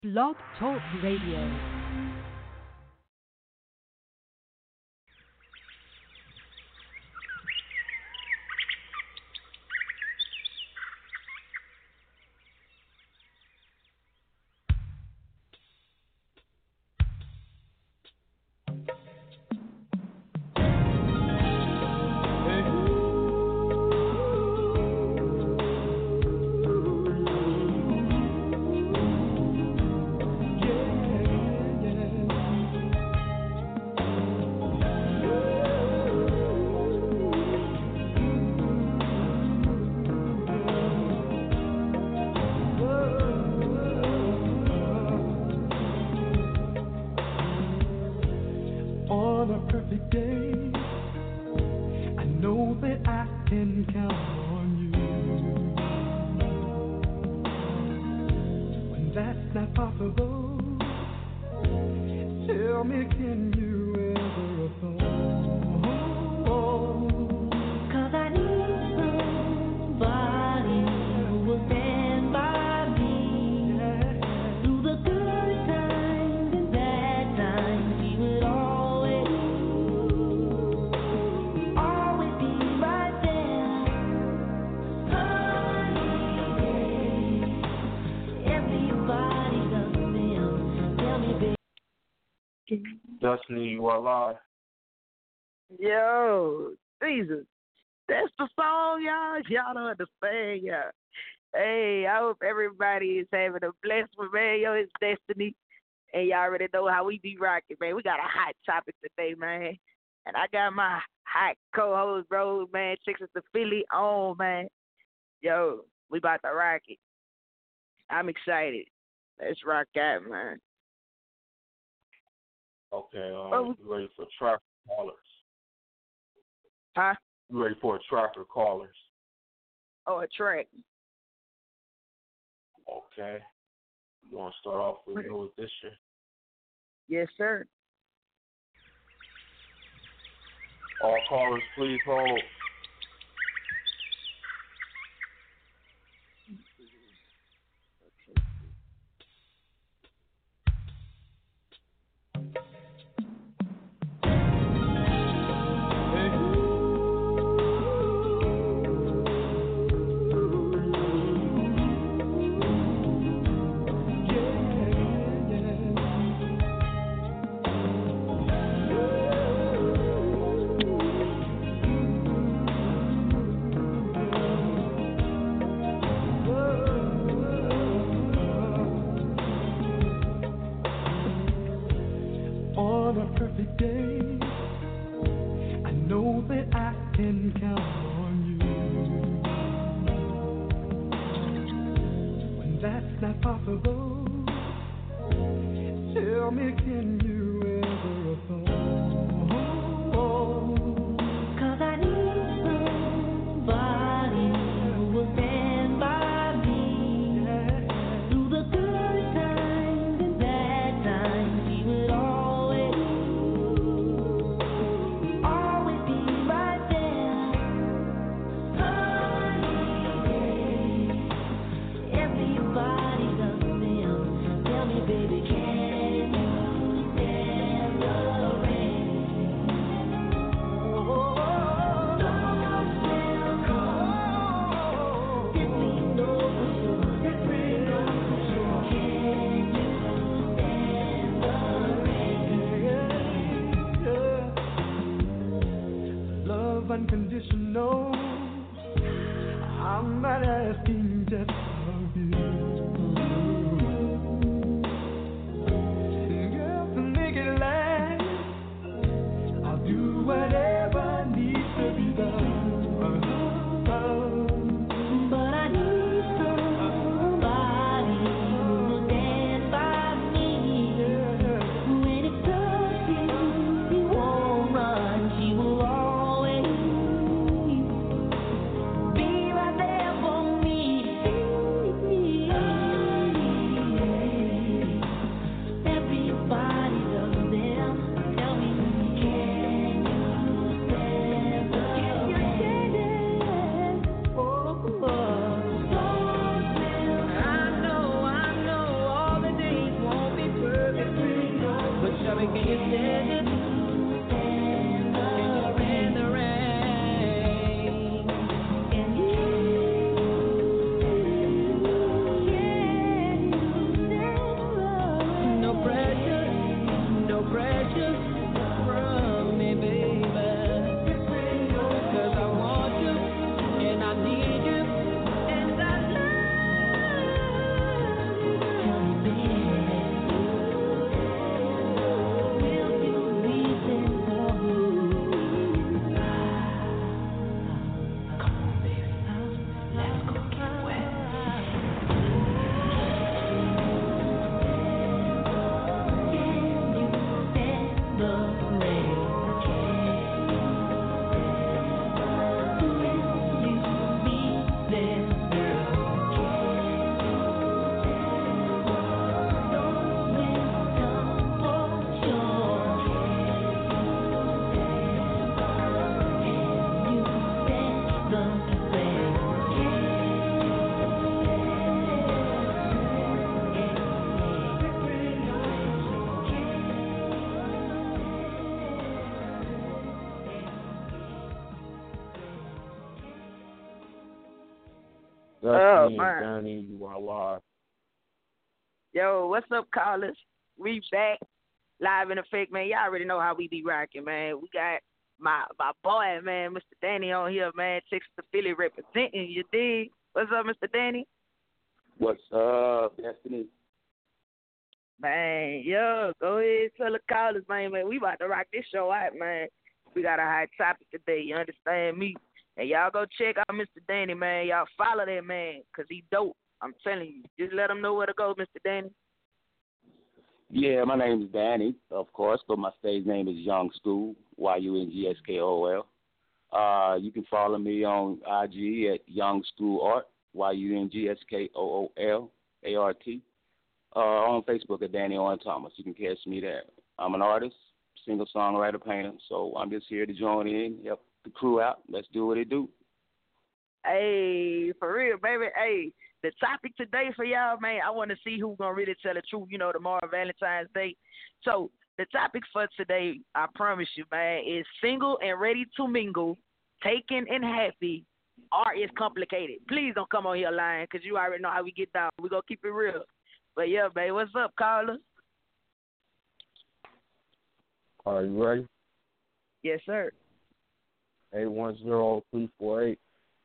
Blog Talk Radio. Destiny, you are live. Yo, Jesus. That's the song, y'all. Y'all don't understand, y'all. Hey, I hope everybody is having a blessed one, man. Yo, it's Destiny. And y'all already know how we be rocking, man. We got a hot topic today, man. And I got my hot co-host, bro, man, Texas to Philly on, man. Yo, we about to rock it. I'm excited. Let's rock out, man. Okay, you ready for tracker callers? Huh? You ready for a tracker callers? Oh, a track. Okay. You want to start off with New Edition? Yes, sir. All callers, please hold. Everybody loves them. Tell me, baby, can you Danny, you are live. Yo, what's up, callers? We back live in effect, man. Y'all already know how we be rocking, man. We got my boy, man, Mr. Danny on here, man. Texas to Philly representing, you dig? What's up, Mr. Danny? What's up, Destiny? Man, yo, go ahead, tell the callers, man. We about to rock this show out, man. We got a hot topic today, you understand me? And y'all go check out Mr. Danny, man. Y'all follow that man, because he dope. I'm telling you. Just let him know where to go, Mr. Danny. Yeah, my name is Danny, of course, but my stage name is Young School, YUNGSKOL. You can follow me on IG at Young School Art, YUNGSKOOLART. On Facebook at Danny Owen Thomas. You can catch me there. I'm an artist, single songwriter, painter, so I'm just here to join in, help the crew out. Let's do what it do. Hey, for real, baby. Hey, the topic today for y'all, man, I want to see who's going to really tell the truth, tomorrow, Valentine's Day. So the topic for today, I promise you, man, is single and ready to mingle, taken and happy, or is complicated. Please don't come on here lying, because you already know how we get down. We're going to keep it real. But, yeah, babe, what's up, caller? Are you ready? Yes, sir. 810348.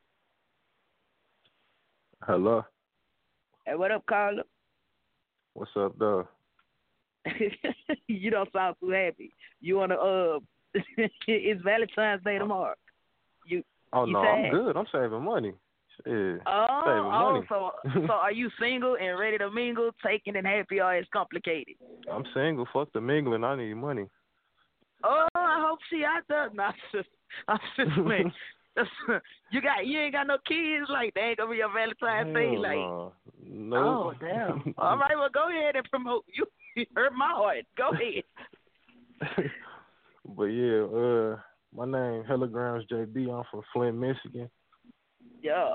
Hello. Hey, what up, caller? What's up, though? You don't sound too happy. You want to, it's Valentine's Day tomorrow. No, sad? I'm good. I'm saving money. Shit. Saving money. So are you single and ready to mingle, taken and happy, or it's complicated? I'm single. Fuck the mingling. I need money. Oh, I hope she out there. Nah, I'm just man. You ain't got no kids, like they ain't gonna be your Valentine's Day, like. No. Oh damn. All right, well go ahead and promote. You hurt my heart. Go ahead. But yeah, my name Hellograms JB. I'm from Flint, Michigan. Yeah.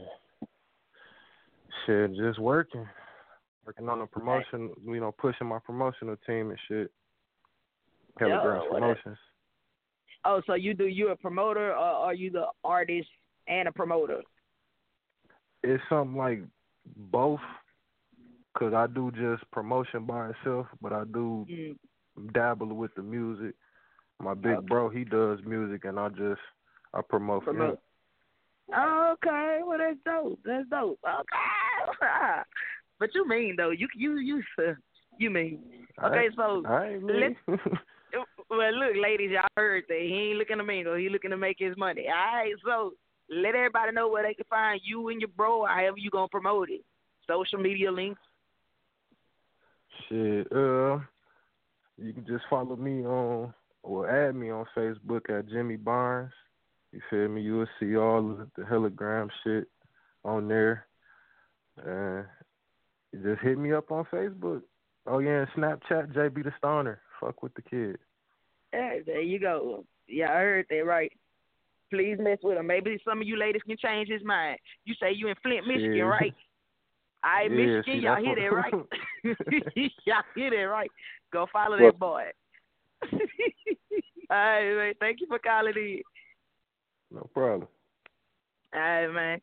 Shit, just working on the promotion. Pushing my promotional team and shit. Hellograms Promotions. Oh, so you a promoter, or are you the artist and a promoter? It's something like both, because I do just promotion by itself, but I do dabble with the music. My big bro, he does music, and I promote for him. Oh, okay. Well, that's dope. Okay. But you mean, though, you mean. Okay, so well, look, ladies, y'all heard that. He ain't looking to mingle. He looking to make his money. All right, so let everybody know where they can find you and your bro, or however you going to promote it. Social media links. Shit, you can just follow me on, or add me on Facebook at Jimmy Barnes. You feel me? You will see all of the Hellograms shit on there. You just hit me up on Facebook. Oh, yeah, and Snapchat, JB the Stoner. Fuck with the kid. Yeah, there you go. Yeah, I heard that right. Please mess with him. Maybe some of you ladies can change his mind. You say you in Flint, Michigan, right? All right, Michigan, y'all hear that right? Y'all hear that right? Go follow that boy. All right, man. Thank you for calling in. No problem. All right, man.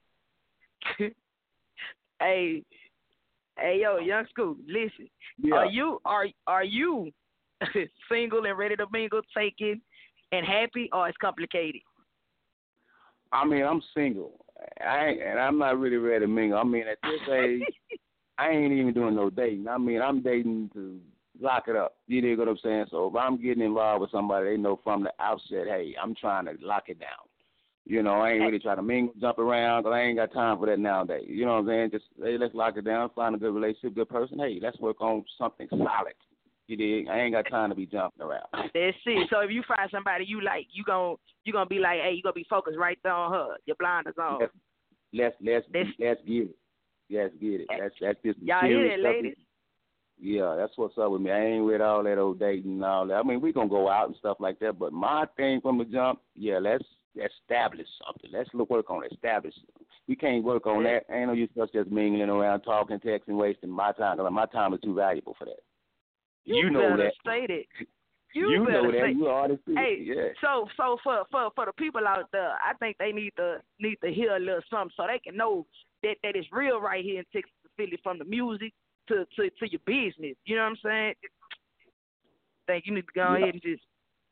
Hey, yo, Young School, listen. Yeah. Are you single and ready to mingle, taken and happy, or it's complicated? I mean, I'm single. And I'm not really ready to mingle. I mean, at this age, I ain't even doing no dating. I mean, I'm dating to lock it up. You dig what I'm saying? So if I'm getting involved with somebody, they know from the outset, hey, I'm trying to lock it down. You know, I ain't really trying to mingle, jump around, because I ain't got time for that nowadays. You know what I'm saying? Just, hey, let's lock it down, find a good relationship, good person. Hey, let's work on something solid. You dig? I ain't got time to be jumping around. That's it. So if you find somebody you like, you gonna be like, hey, you gonna be focused right there on her. Your blinders on. Let's get it. Let's get it. That's just y'all hear that, ladies? Yeah, that's what's up with me. I ain't with all that old dating and all that. I mean, we gonna go out and stuff like that, but my thing from the jump, yeah, let's establish something. Let's work on establish. We can't work on that. Ain't no use us just mingling around, talking, texting, wasting my time. Cause my time is too valuable for that. You know that. State it. You know that. You already see hey, it. Yeah. So for the people out there, I think they need to hear a little something so they can know that it's real right here in Texas, Philly, from the music to your business. You know what I'm saying? I think you need to go ahead and just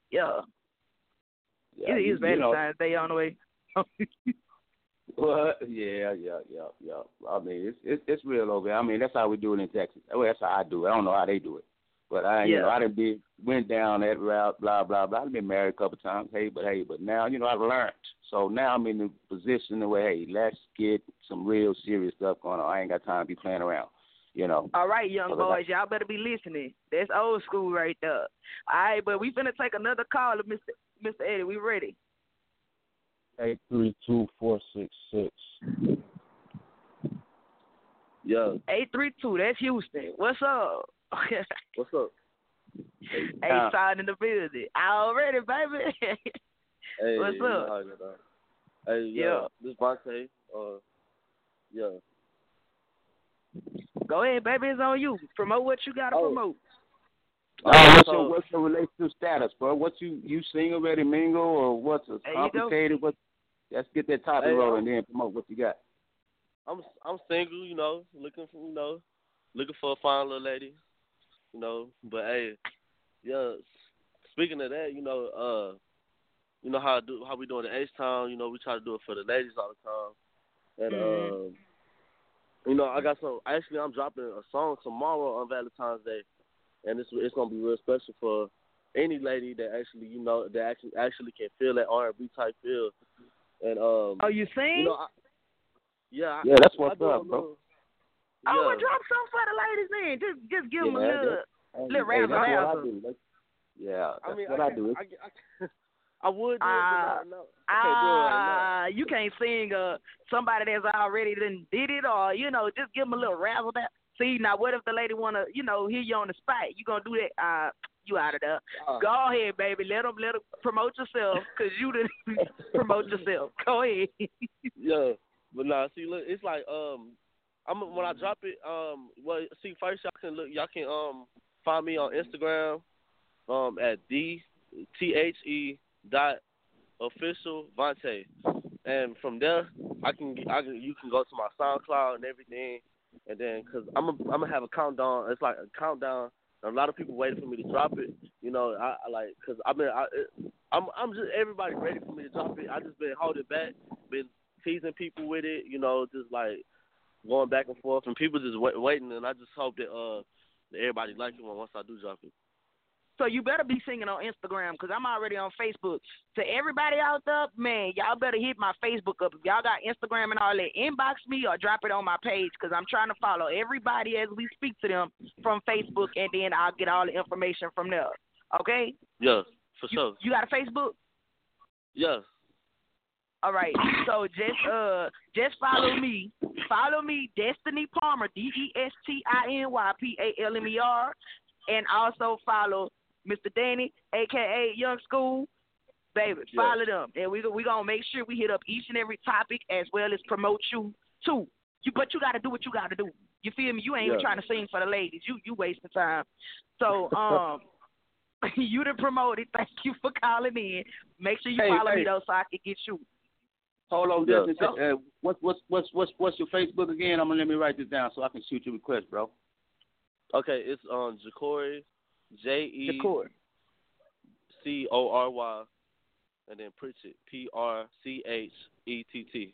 it is Valentine's Day on the way. Well, yeah. I mean, it's real over here. I mean, that's how we do it in Texas. Well, that's how I do it. I don't know how they do it. But I done went down that route, blah, blah, blah. I've been married a couple of times, but now, you know, I've learned. So now I'm in the position where, hey, let's get some real serious stuff going on. I ain't got time to be playing around, you know. All right, young boys, y'all better be listening. That's old school right there. All right, but we finna take another call of Mr. Eddie. We ready? 832-466. Yeah. 832, that's Houston. What's up? What's up? Hey, sign in the building. Already, baby. Hey, what's up? Hey, this is Vontae. Yeah. Go ahead, baby. It's on you. Promote what you gotta promote. What's your relationship status, bro? What you single, ready, mingle, or what's complicated? Let's get that topic rolling, and then promote what you got. I'm single, you know, looking for a fine little lady. You know, but hey, speaking of that, you know how we doing in H-Town, you know, we try to do it for the ladies all the time. And you know, I'm dropping a song tomorrow on Valentine's Day, and it's gonna be real special for any lady that actually, you know, that actually can feel that R&B type feel. And you sing? You know, that's what's up, bro. Well, drop something for the ladies then. Just give them a little razzle-dazzle. That's what I do. I would do it, but no. You can't sing somebody that's already did it, or, you know, just give them a little razzle-dazzle. See, now what if the lady want to, you know, hear you on the spot? You going to do that? You out of there. Go ahead, baby. Let them promote yourself, because you didn't promote yourself. Go ahead. Yeah. But nah, see, look, it's like when I drop it, first y'all can find me on Instagram at @THE.officialVontae, and from there you can go to my SoundCloud and everything, and then because I'm gonna have a countdown. It's like a countdown. A lot of people waiting for me to drop it. You know, I like, because I'm just, everybody ready for me to drop it. I just been holding back, been teasing people with it, you know, just like going back and forth, and people just waiting, and I just hope that everybody like it once I do drop it. So you better be singing on Instagram, because I'm already on Facebook. To everybody out there, man, y'all better hit my Facebook up. If y'all got Instagram and all that, inbox me or drop it on my page, because I'm trying to follow everybody as we speak to them from Facebook, and then I'll get all the information from there. Okay? Yeah, for sure. You got a Facebook? Yeah. All right, so just follow me. Follow me, Destiny Palmer, DESTINYPALMER, and also follow Mr. Danny, a.k.a. Young School. Baby, follow them. And we going to make sure we hit up each and every topic, as well as promote you, too. But you got to do what you got to do. You feel me? You ain't even trying to sing for the ladies. You wasting time. So, You done promoted. Thank you for calling in. Make sure you follow me though, so I can get you. Hold on, just a second. What's your Facebook again? Let me write this down so I can shoot your request, bro. Okay, it's Jacory, JECORY, and then Pritchett, PRCHETT.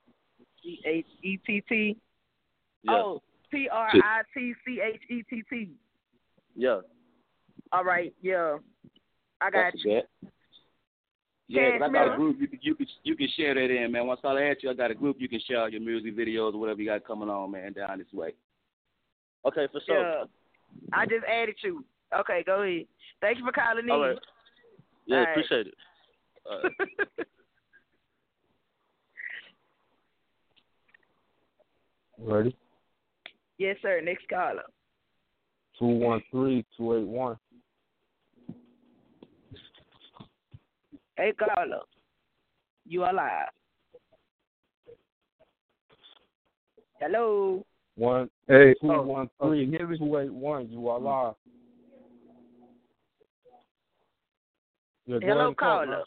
CHETT. Yeah. Oh, PRITCHETT. Yeah. All right. Yeah. I got That's you. Yeah, 'cause I got a group you can share that in, man. Once I add you, I got a group you can share your music videos or whatever you got coming on, man, down this way. Okay, for sure. Yeah. I just added you. Okay, go ahead. Thank you for calling in. All right. Yeah, All appreciate it. All right. Ready? Yes, sir. Next caller. 213-281. Hey, caller. You are live. Hello. 213-281. You are live. Yeah, hello, caller.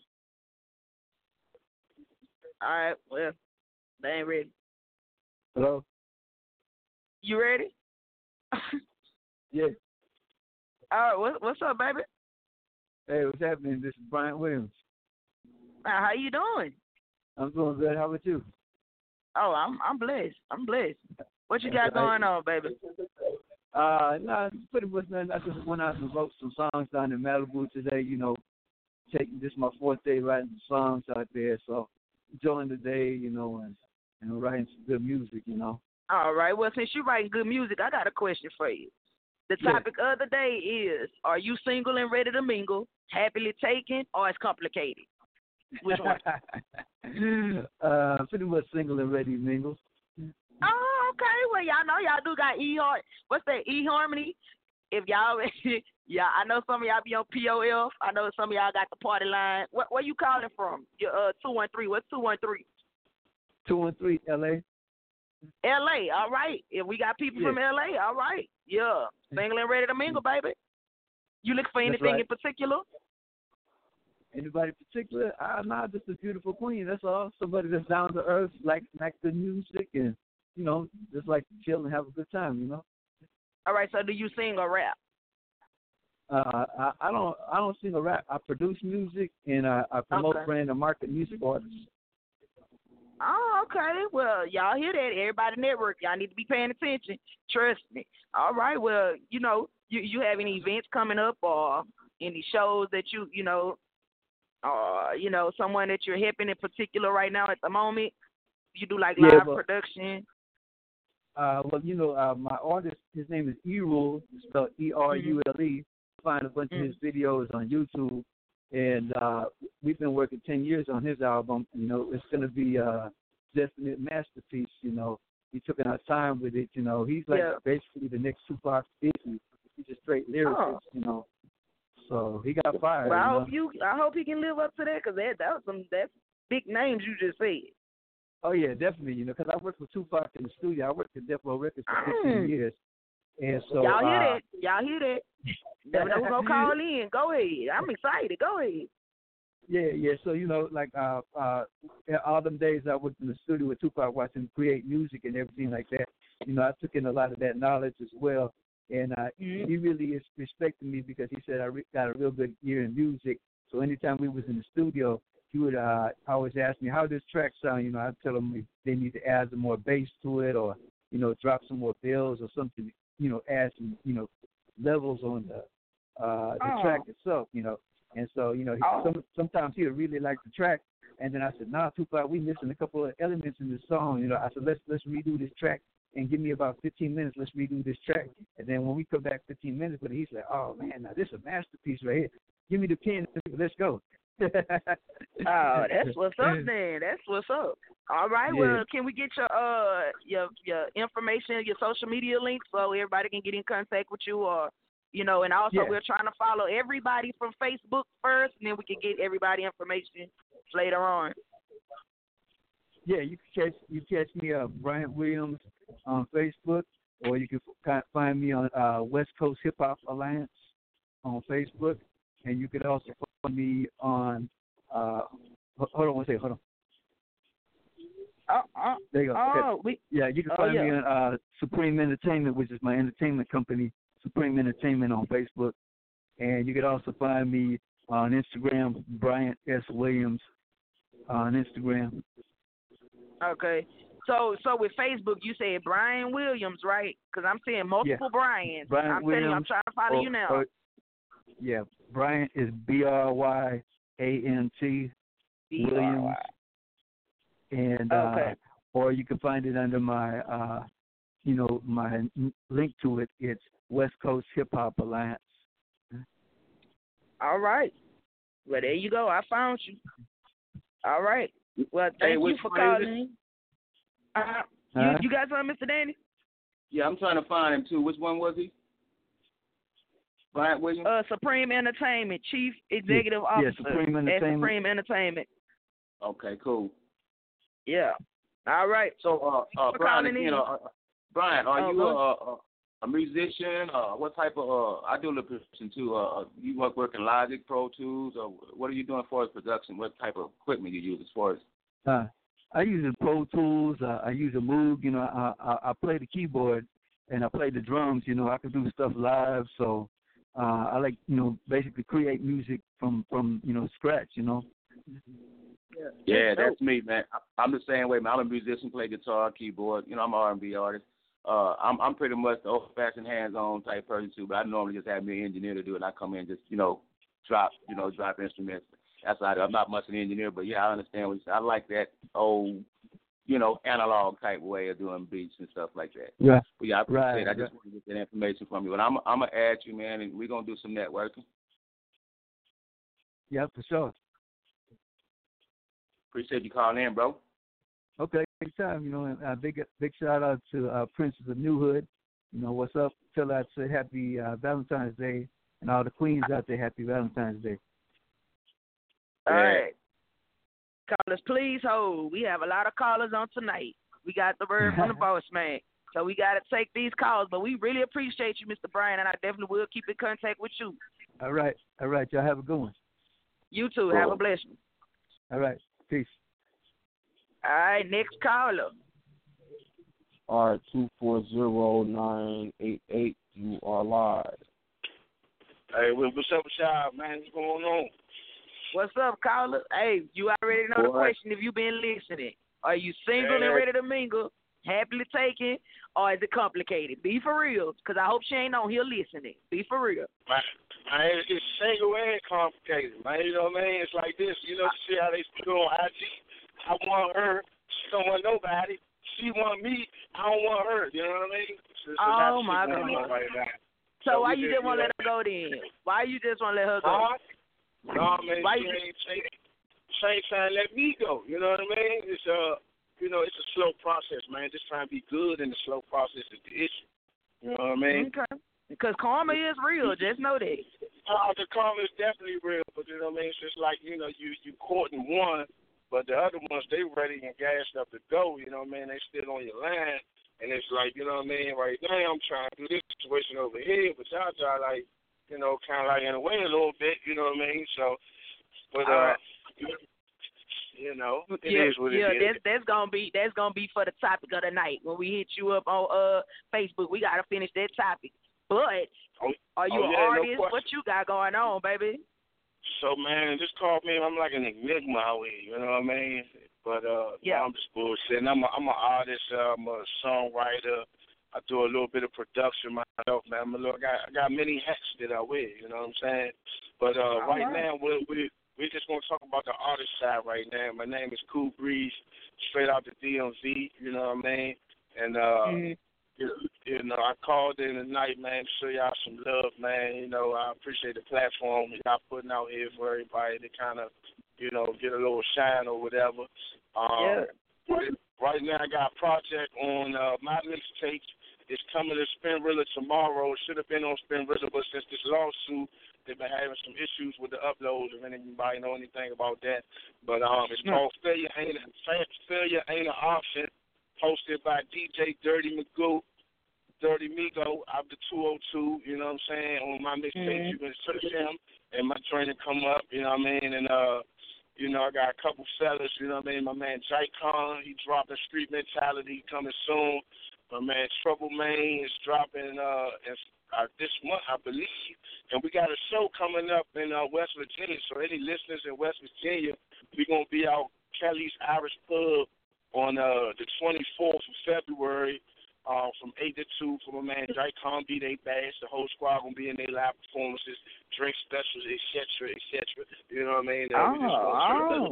All right. Well, they ain't ready. Hello. You ready? Yeah. All right. What's up, baby? Hey, what's happening? This is Brian Williams. How you doing? I'm doing good. How about you? Oh, I'm blessed. I'm blessed. What you got going on, baby? No, pretty much nothing. I just went out and wrote some songs down in Malibu today. You know, this is my fourth day writing songs out there, so enjoying the day, you know, and writing some good music, you know. All right. Well, since you're writing good music, I got a question for you. The topic of the day is: are you single and ready to mingle, happily taken, or it's complicated? Which one? Pretty much single and ready to mingle. Oh, okay. Well, y'all know y'all do got what's that, eHarmony? If y'all, yeah, I know some of y'all be on POF. I know some of y'all got the party line. Where you calling from? Your 213. What's 213? 213 LA. LA, all right. If we got people from LA, all right. Yeah. Single and ready to mingle, baby. You look for anything in particular? Anybody particular? Nah, just a beautiful queen. That's all. Somebody that's down to earth, like the music, and you know, just like to chill and have a good time. You know. All right. So, do you sing or rap? I don't sing or rap. I produce music and I promote brand and market music artists. Oh, okay. Well, y'all hear that? Everybody network. Y'all need to be paying attention. Trust me. All right. Well, you know, you have any events coming up or any shows that you know, someone that you're helping in particular right now at the moment? You do like live production? Well, you know, my artist, his name is E-Rule, spelled E-R-U-L-E. Find a bunch of his videos on YouTube. And we've been working 10 years on his album. You know, it's going to be a definite masterpiece, you know. He took our time with it, you know. He's like basically the next Tupac Biggie. He's a straight lyricist, you know. So he got fired. Well, I hope he can live up to that, because that's big names you just said. Oh, yeah, definitely, you know, because I worked with Tupac in the studio. I worked at Death Row Records for 15 years. And so, y'all hear that? Y'all hear that? Never know who's going to call in. Go ahead. I'm excited. Go ahead. Yeah. So, you know, like all them days I worked in the studio with Tupac watching him create music and everything like that, you know, I took in a lot of that knowledge as well. And he really is respecting me because he said I got a real good ear in music. So anytime we was in the studio, he would always ask me, how does track sound? You know, I'd tell him they need to add some more bass to it or, you know, drop some more fills or something, you know, add some, you know, levels on the track itself, you know. And so, you know, sometimes he would really like the track. And then I said, nah, Tupac, we missing a couple of elements in the song. You know, I said, let's redo this track and give me about 15 minutes. Let's redo this track. And then when we come back 15 minutes, but he's like, oh, man, now this is a masterpiece right here. Give me the pen. Let's go. Oh, that's what's up, then. That's what's up. All right. Yeah. Well, can we get your information, your social media links, so everybody can get in contact with you, or you know? And also, we're trying to follow everybody from Facebook first, and then we can get everybody information later on. Yeah, you can catch me Brian Williams on Facebook, or you can find me on West Coast Hip Hop Alliance on Facebook. and you could also find me on. Hold on one second. Hold on. There you go. Okay. You can find me on Supreme Entertainment, which is my entertainment company, Supreme Entertainment on Facebook. And you can also find me on Instagram, Bryant S. Williams on Instagram. Okay. So with Facebook, you said Brian Williams, right? Because I'm seeing multiple Bryans. Brian Williams. I'm trying to follow you now. Bryant is Bryant Williams. And or you can find it under my my link to it. It's West Coast Hip Hop Alliance. All right. Well, there you go. I found you. All right. Well, thank you for calling. You got something, Mr. Danny? Yeah, I'm trying to find him too. Which one was he? Bryant Williams? Supreme Entertainment, Chief Executive Officer. Yeah, Supreme Entertainment. Supreme Entertainment. Okay, cool. Yeah. All right. So, Brian, Brian, are you a musician? What type of? I do a little production too. You work in Logic, Pro Tools, or what are you doing as far as production? What type of equipment you use as far as? I use the Pro Tools. I use a Moog. I play the keyboard and I play the drums. I can do stuff live. So I like basically create music from scratch. Yeah, that's me, man. I'm the same way, man. I'm a musician, play guitar, keyboard. I'm an R&B artist. I'm pretty much the old-fashioned, hands-on type person too. But I normally just have me an engineer to do it. And I come in and just drop instruments. That's how I do. I'm not much an engineer, but yeah, I understand what you say. I like that old, analog type way of doing beats and stuff like that. Yeah. But yeah, I appreciate it. I just want to get that information from you. But I'm gonna add you, man, and we're gonna do some networking. Yeah, for sure. Appreciate you calling in, bro. Okay, big time. And big shout out to Princess of New Hood. What's up? Tell her I say happy Valentine's Day, and all the queens out there, happy Valentine's Day. All right. Callers, please hold. We have a lot of callers on tonight. We got the word from the boss man. So we got to take these calls. But we really appreciate you, Mr. Brian, and I definitely will keep in contact with you. All right. Y'all have a good one. You too. Have a blessed one. All right. Peace. All right. Next caller. All right. 240-988. You are live. Hey, what's up with y'all, man? What's going on? What's up, caller? Hey, you already know the question if you've been listening. Are you single and ready to mingle, happily taken, or is it complicated? Be for real, because I hope she ain't on here listening. Be for real. Man, it's single and complicated, man. You know what I mean? It's like this. See how they do on IG? I want her. She don't want nobody. She want me. I don't want her. You know what I mean? Oh, my goodness. Right now. So why you just want to let her go then? Why you just want to let her go? No, man, she ain't trying to let me go. You know what I mean? It's it's a slow process, man. Just trying to be good in the slow process is the issue. You know what I mean? Okay. Because karma is real. Just know that. The karma is definitely real, but you know what I mean? It's just like, you courting one, but the other ones, they ready and gassed up to go. You know what I mean? They still on your line. And it's like, you know what I mean? Right now, I'm trying to do this situation over here, but y'all try like, kind of like in a way a little bit, you know what I mean? So, but it is what it is. That's gonna be for the topic of the night when we hit you up on Facebook. We gotta finish that topic. But are you an artist? What you got going on, baby? So man, just call me. I'm like an enigma out here, you know what I mean? But I'm just bullshitting. I'm an artist. I'm a songwriter. I do a little bit of production myself, man. I got many hats that I wear, you know what I'm saying? But right now, we're just going to talk about the artist side right now. My name is Cool Breeze, straight out the DMV, you know what I mean? And, I called in tonight, man, to show y'all some love, man. I appreciate the platform y'all putting out here for everybody to kind of, get a little shine or whatever. Right now, I got a project on my mixtape. It's coming to Spinrilla tomorrow. It should have been on Spinrilla, but since this lawsuit, they've been having some issues with the uploads, if anybody know anything about that. But it's called Failure Ain't an Option, hosted by DJ Dirty Magoo. Dirty Migo out the 202, you know what I'm saying? On my mixtape, you can search him and my training come up, you know what I mean? And, you know, I got a couple fellas, you know what I mean? My man Jai Khan, he dropping Street Mentality coming soon. My man Trouble Main is dropping this month, I believe. And we got a show coming up in West Virginia. So any listeners in West Virginia, we're going to be out Kelly's Irish Pub on the 24th of February from 8 to 2 for my man Jai Khan, B-Day Bash. The whole squad going to be in their live performances, drink specials, etc., etc. You know what I mean?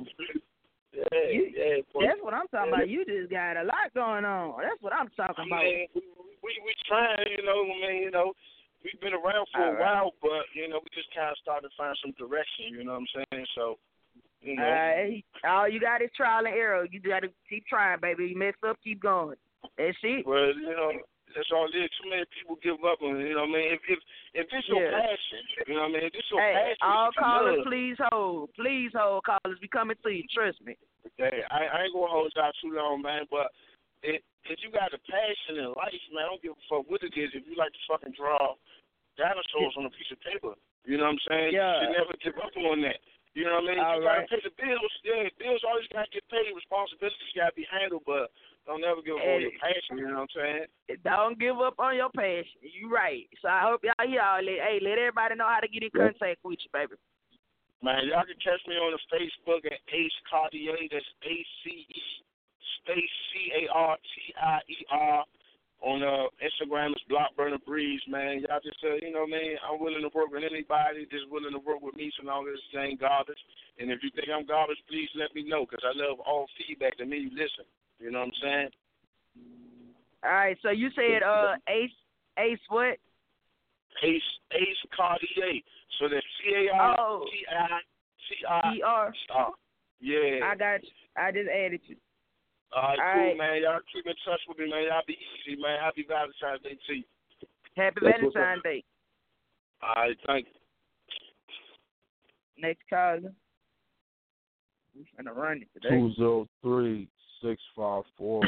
That's what I'm talking about. You just got a lot going on. That's what I'm talking about. We trying, you know, I mean, you know, we've been around for a while, but, you know, we just kind of started to find some direction, you know what I'm saying? So, you know. All you got is trial and error. You got to keep trying, baby. You mess up, keep going. That's it. Well, you know, that's all it is. Too many people give up on it, you know what I mean? If it's your passion, you know what I mean? If it's your passion. All callers, please hold. Please hold, callers. We coming to you. Trust me. Hey, I ain't going to hold y'all too long, man, but if you got a passion in life, man, I don't give a fuck what it is. If you like to fucking draw dinosaurs on a piece of paper, you know what I'm saying? Yeah. You should never give up on that. You know what I mean? You got to pay the bills. Yeah, bills always got to get paid. Responsibilities got to be handled, but don't never give up on your passion, you know what I'm saying? Don't give up on your passion. You right. So I hope y'all hear all that. Hey, let everybody know how to get in contact with you, baby. Man, y'all can catch me on the Facebook at Ace Cartier. That's ACE space CARTIER. On Instagram, it's Block Burner Breeze, man. Y'all just you know, man, I'm willing to work with anybody that's willing to work with me so long as it ain't garbage. And if you think I'm garbage, please let me know, because I love all feedback. That means you listen. You know what I'm saying? All right, so you said Ace what? Ace Cartier. So that's CARTIER. Yeah. I got you. I just added you. All right, cool, man. Y'all keep in touch with me, man. Y'all be easy, man. Happy Valentine's Day to you. Happy Valentine's Day. All right, thank you. Next caller. We're finna run it today. 203-654.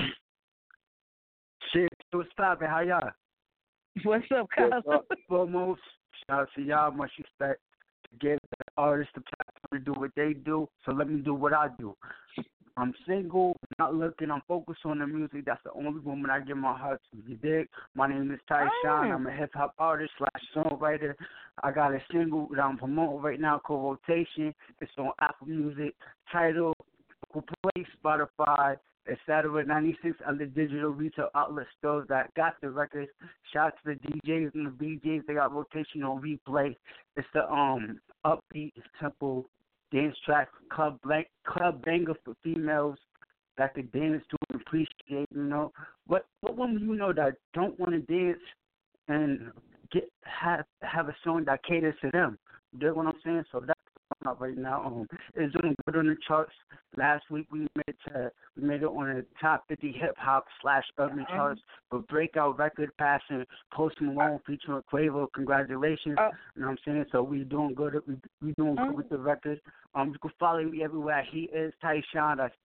Shit, what's poppin'? How y'all? What's up, caller? Foremost, shout out to y'all. Much respect to give the artists the platform to do what they do. So let me do what I do. I'm single, not looking, I'm focused on the music. That's the only woman I give my heart to. You dig? My name is Ty Sean. I'm a hip-hop artist / songwriter. I got a single that I'm promoting right now called Rotation. It's on Apple Music, Tidal, Google Play, Spotify, etc. 96 other digital retail outlet stores that got the records. Shout out to the DJs and the BJs. They got Rotation on replay. It's the upbeat, simple dance track, club banger for females that could dance to and appreciate, you know. What woman you know that don't want to dance and have a song that caters to them? You get what I'm saying? So that's up right now. It's doing good on the charts. Last week we made it on the top 50 hip hop / urban charts for breakout record passing Post Malone featuring Quavo. Congratulations. You know what I'm saying? So we doing good. We doing good with the record. You can follow me everywhere. He is Tyshawn. That's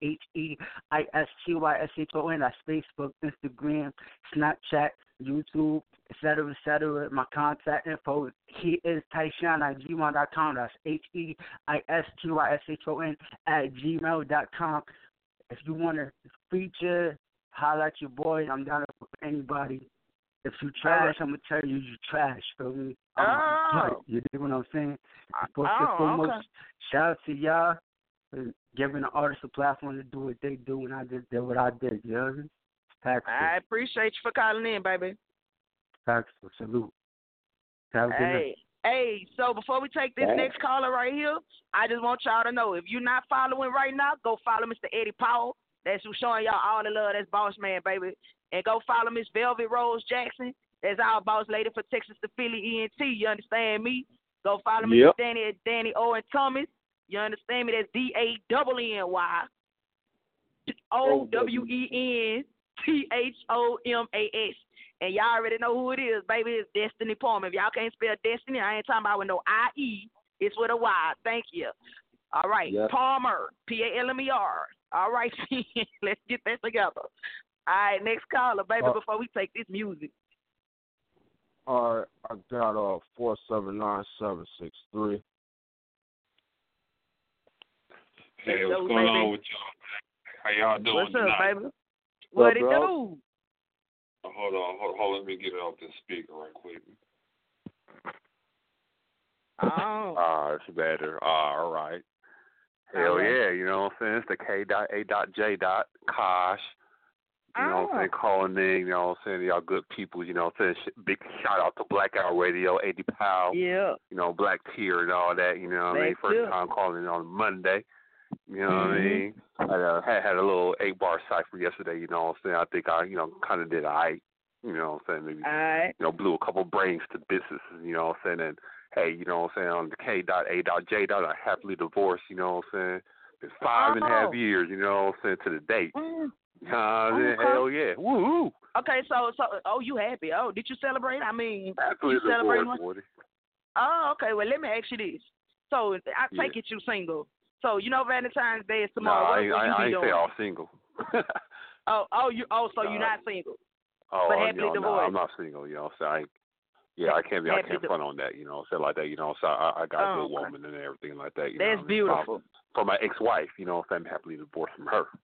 HEISTYSHON. That's Facebook, Instagram, Snapchat, YouTube, etc., etc. My contact info, he is Tyshawn at gmail.com. That's HEISTYSHON at gmail.com. If you want to feature, holler at your boy. I'm down with anybody. If you trash, I'm going to tell you trash. Feel me? You dig what I'm saying? First and foremost, shout out to y'all for giving the artists a platform to do what they do, and I just did what I did. You know what I mean? I appreciate you for calling in, baby. Tactical. Salute. Have a good night. Hey, so before we take this next caller right here, I just want y'all to know, if you're not following right now, go follow Mr. Eddie Powell. That's who's showing y'all all the love. That's Boss Man, baby. And go follow Miss Velvet Rose Jackson. That's our boss lady for Texas to Philly ENT. You understand me? Go follow Mr. Danny Owen Thomas. You understand me? That's DANNY OWENTHOMAS. And y'all already know who it is, baby. It's Destiny Palmer. If y'all can't spell Destiny, I ain't talking about with no I-E. It's with a Y. Thank you. All right. Yep. Palmer. PALMER. All right. Let's get that together. All right. Next caller, baby, before we take this music. All right, I got 479763. Hey, what's going on with y'all? How y'all doing What's up, tonight? baby? What it do? Hold on. Let me get it off the speaker right quick. Oh. It's better. All right. Hell yeah, you know what I'm saying? It's the K.A.J. Kosh. You know what I'm saying? Calling in, you know what I'm saying? Y'all good people, you know what I'm saying? Big shout out to Blackout Radio, 80 Powell. Yeah. You know, Black Tear and all that, you know what I mean? First time calling in on Monday. You know what I mean? I had a little 8-bar cipher yesterday, you know what I'm saying? I think I, kind of did all right. You know what I'm saying? Maybe, blew a couple brains to businesses, you know what I'm saying? And, hey, you know what I'm saying? On the K.A.J. I happily divorced, you know what I'm saying? It's 5.5 years, you know what I'm saying, to the date. Hell yeah. Woo-hoo. Okay, so, you happy. Oh, did you celebrate? I mean, happily you celebrate divorced. Oh, okay. Well, let me ask you this. So, I take it you single. So, you know Valentine's Day is tomorrow. No, what I you ain't say all single. so you're not single. Oh, but happily divorced. No, I'm not single, you know, so I can't front on that, you know, so like that, you know, so I got a good woman and everything like that, you know. That's beautiful. From my ex-wife, you know, so I'm happily divorced from her.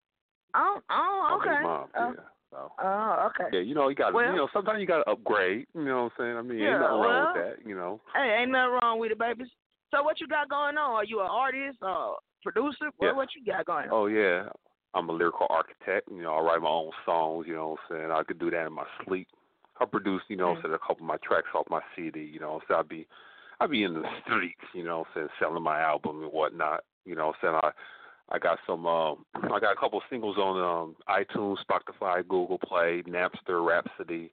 Oh, okay. Mom, So. Okay. Yeah, you know, you got to, sometimes you got to upgrade, you know what I'm saying? I mean, ain't nothing wrong with that, you know. Hey, ain't nothing wrong with it, babies. So what you got going on? Are you an artist or producer? What you got going on? Oh, yeah. I'm a lyrical architect. You know, I write my own songs, you know what I'm saying? I could do that in my sleep. I produce, you know, a couple of my tracks off my CD, you know, so I'd be in the streets, you know, saying, selling my album and whatnot, you know, saying I got I got a couple of singles on iTunes, Spotify, Google Play, Napster, Rhapsody,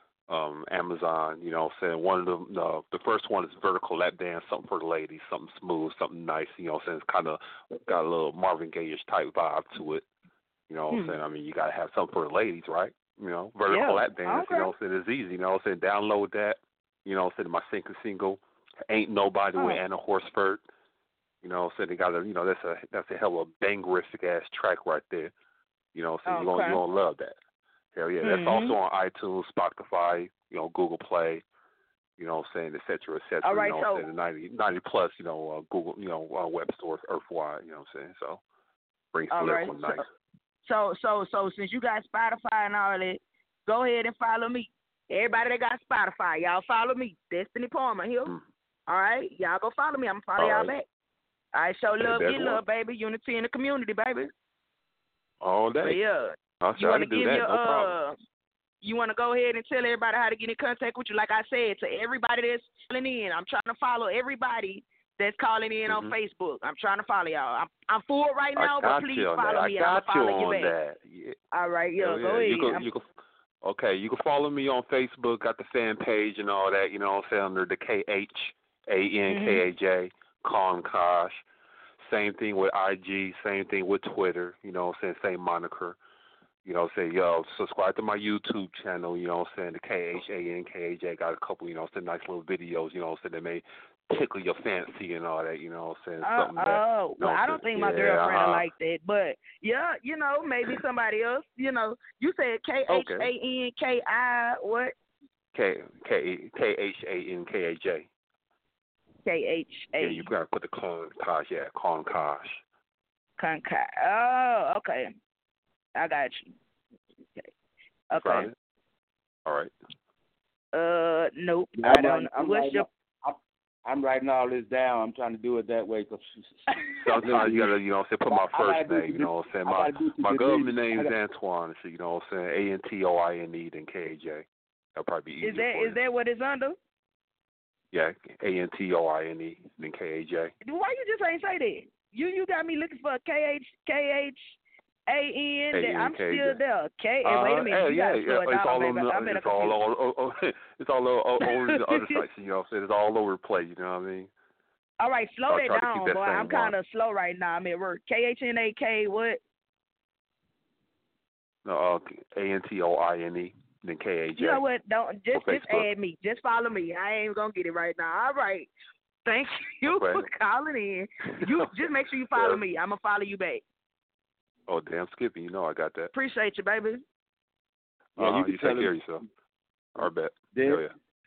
Amazon, you know, saying one of them, the first one is Vertical Lap Dance, something for the ladies, something smooth, something nice, you know, saying it's kind of got a little Marvin Gaye-ish type vibe to it, you know what I'm saying? I mean, you got to have something for the ladies, right? You know, Vertical Lap Dance, you know what I'm saying? It's easy, you know what I'm saying? Download that, you know what I'm saying? My second single, Ain't Nobody with Anna Horsford, you know what I'm saying? They got that's a hell of a bangerific ass track right there, you know what I'm saying? You're going to love that. Hell yeah, that's also on iTunes, Spotify, you know, Google Play, you know what I'm saying, et cetera, et cetera. All right, you know what I'm saying, 90 plus, you know, Google, you know, web stores, Earthwide, you know what I'm saying, so brings the lyrical nice. So since you got Spotify and all that, go ahead and follow me. Everybody that got Spotify, y'all follow me, Destiny Palmer here. All right, y'all go follow me. I'm gonna follow y'all back. All right, show love, get love, baby. Unity in the community, baby. All day. But yeah. I'll try to do that, no problem. You want to go ahead and tell everybody how to get in contact with you? Like I said, to everybody that's calling in, I'm trying to follow everybody that's calling in on Facebook. I'm trying to follow y'all. I'm full right now, but please follow me. I'm going to follow you back. Yeah. All right, go ahead. You can follow me on Facebook, got the fan page and all that, you know what I'm saying, under the K.H.A.N.K.A.J, Khan Kosh. Same thing with IG, same thing with Twitter, you know what I'm saying, same moniker. You know what I'm saying, subscribe to my YouTube channel, you know what I'm saying, the K.H.A.N.K.A.J. Got a couple, you know what I'm saying, nice little videos, you know what I'm saying, that may tickle your fancy and all that, you know what I'm saying. I don't think my girlfriend like that, but yeah, you know, maybe somebody else, you know. You said K.H.A.N.K.I. what? K.H.A.N.K.A.J. K.H.A. Yeah, you got to put the Khan Kosh, Khan Kosh. Khan Kosh. Oh, okay. I got you. Okay. All right. Nope. Yeah, I don't. I'm writing all this down. I'm trying to do it that way. Sometimes you gotta, you know, say put my first name. You know what I'm saying? My government name is Antoine. So you know what I'm saying? Antoine, then K.A.J. That'll probably be easier. Is that what it's under? Yeah, Antoine, then K.A.J. Why you just ain't say that? You got me looking for K.H.A.N. I'm still there. Wait a minute. It's all over the other sites. You know what I'm saying? It's all over the place. You know what I mean? All right, slow that down, boy. I'm kind of slow right now. I'm at work. K.H.N.A.K. what? No, Antoine, then K.A.J. You know what? Don't just add me. Just follow me. I ain't gonna get it right now. All right. Thank you for calling in. You just make sure you follow me. I'm gonna follow you back. Oh, damn, Skippy, you know I got that. Appreciate you, baby. You take care of yourself. All right, bet.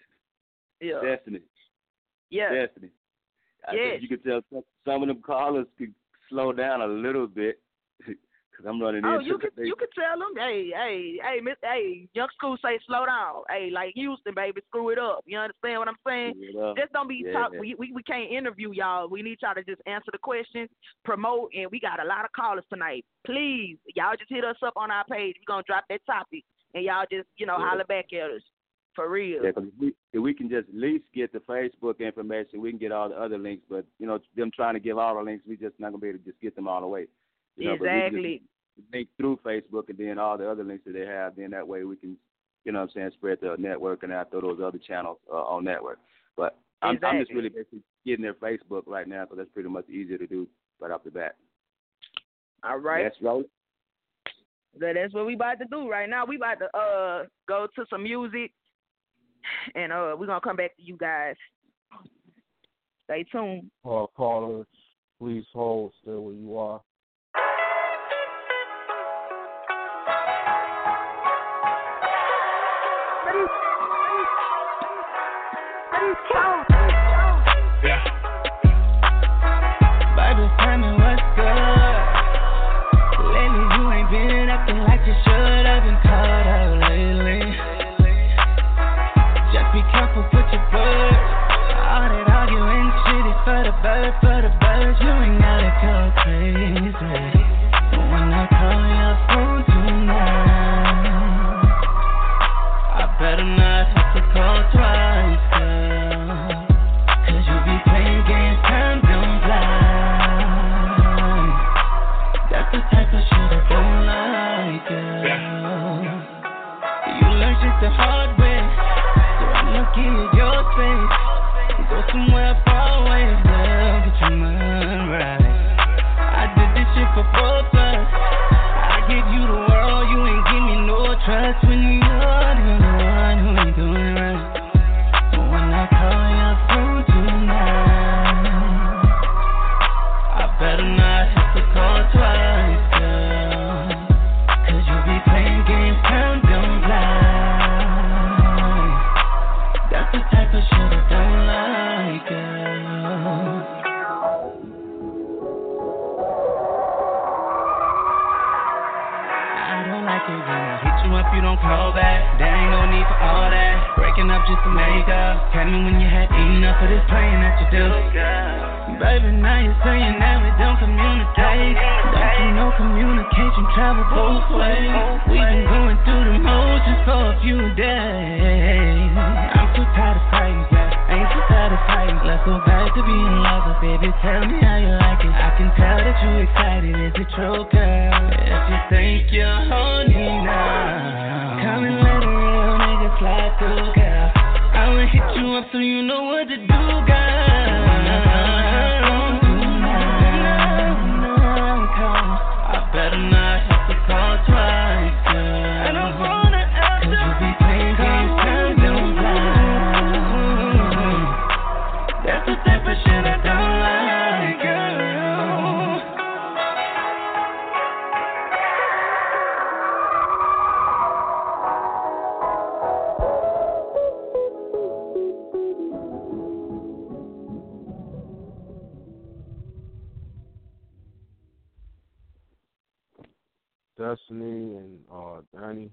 Yeah. Destiny. Yeah. Destiny. I think you could tell some of them callers could slow down a little bit because I'm running into. You could tell them, hey, Young School say slow down. Hey, like Houston, baby, screw it up. You understand what I'm saying? Just don't be talk. We can't interview y'all. We need y'all to just answer the questions, promote, and we got a lot of callers tonight. Please, y'all just hit us up on our page. We're gonna drop that topic, and y'all just holler back at us. For real. Yeah, because if we can just at least get the Facebook information, we can get all the other links. But, them trying to give all the links, we just not going to be able to just get them all the way. Exactly. But we just link through Facebook and then all the other links that they have. Then that way we can, spread the network and throw those other channels on network. But I'm just really basically getting their Facebook right now because that's pretty much easier to do right off the bat. All right. Let's roll it. That's what we about to do right now. We about to go to some music. And we're going to come back to you guys. Stay tuned. Callers, please hold. Stay where you are. Yeah. Bible, tell me what's good. Lately you ain't been acting like you should. I've been caught up lately. Be careful with your words. All that arguing shit is for the birds. You ain't gotta go crazy. But when I call your phone tonight, I better not have to call twice, girl. 'Cause you be playing games, time don't fly. That's the type of shit I don't like, girl. You learn shit the hard way. Give you your space. Go somewhere far away, girl. Get your mind right. I did this shit for both of us. I give you the world, you ain't give me no trust. When you're the one who ain't doing right. But when I call your phone tonight, I better not have to call twice, girl. 'Cause you be playing games, time don't fly. That's the type of shit I don't like, girl. I don't like it when I hit you up, you don't call back. There ain't no need for all that. Breaking up just to make up. Tell me when you had enough of this playing that you do. Baby, now you're saying that we don't communicate. Don't you know communication travel both ways? We've been going through the motions for a few days. I'm too tired of fighting, yeah. Ain't too tired of fighting. Let's go back to being lovers, baby. Tell me how you like it. I can tell that you excited. Is it true, girl? If you think you're horny now, come and let a real nigga slide through, girl. I'ma hit you up so you know what to do, girl. I better not have to call twice, girl. I don't wanna ask 'cause you be playing games, time don't fly. That's the type of shit I don't like, girl. Destiny and Danny.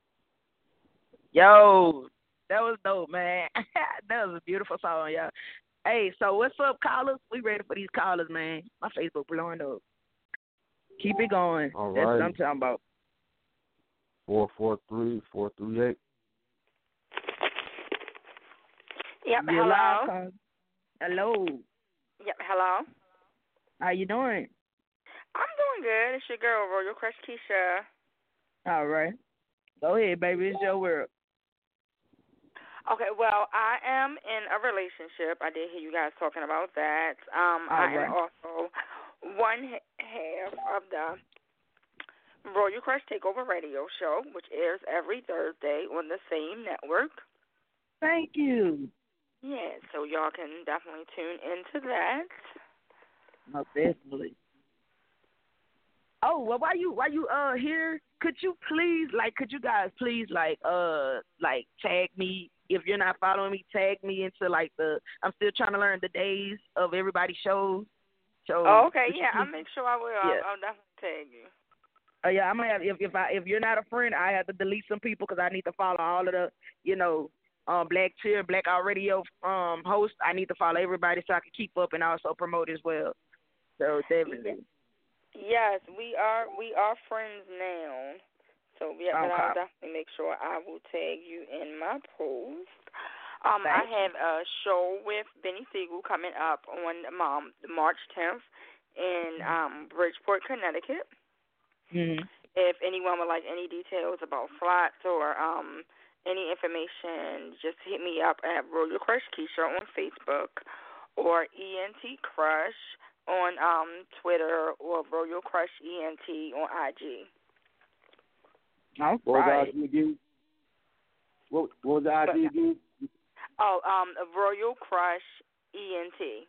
Yo, that was dope, man. That was a beautiful song, y'all. Hey, so what's up, callers? We ready for these callers, man. My Facebook blowing up. Keep it going. All That's right. what I'm talking about. 443-438. Yep, You're hello. live, caller. Hello. Yep, hello. How you doing? I'm doing good. It's your girl, Royal Crush Keisha. All right. Go ahead, baby. It's your world. Okay, well, I am in a relationship. I did hear you guys talking about that. I am also one half of the Royal Crush Takeover Radio Show, which airs every Thursday on the same network. Thank you. Yeah, so y'all can definitely tune into that. Most definitely. Oh, well, why you here? Could you guys please tag me if you're not following me, tag me into like I'm still trying to learn the days of everybody's shows. So okay, yeah, I'll make sure I will. Yeah. I'll definitely tag you. Yeah, I'm gonna have if you're not a friend, I have to delete some people because I need to follow all of the Black Cheer, Black Out Radio hosts. I need to follow everybody so I can keep up and also promote as well. So definitely. Yes, we are friends now. So yeah, but I'll definitely make sure I will tag you in my post. I have a show with Benny Siegel coming up on March 10th in Bridgeport, Connecticut. Mm-hmm. If anyone would like any details about slots or any information, just hit me up at Royal Crush Keisha on Facebook or ENT Crush on Twitter or Royal Crush ENT on IG. All what right. was the IG again? What was the IG again? Royal Crush ENT.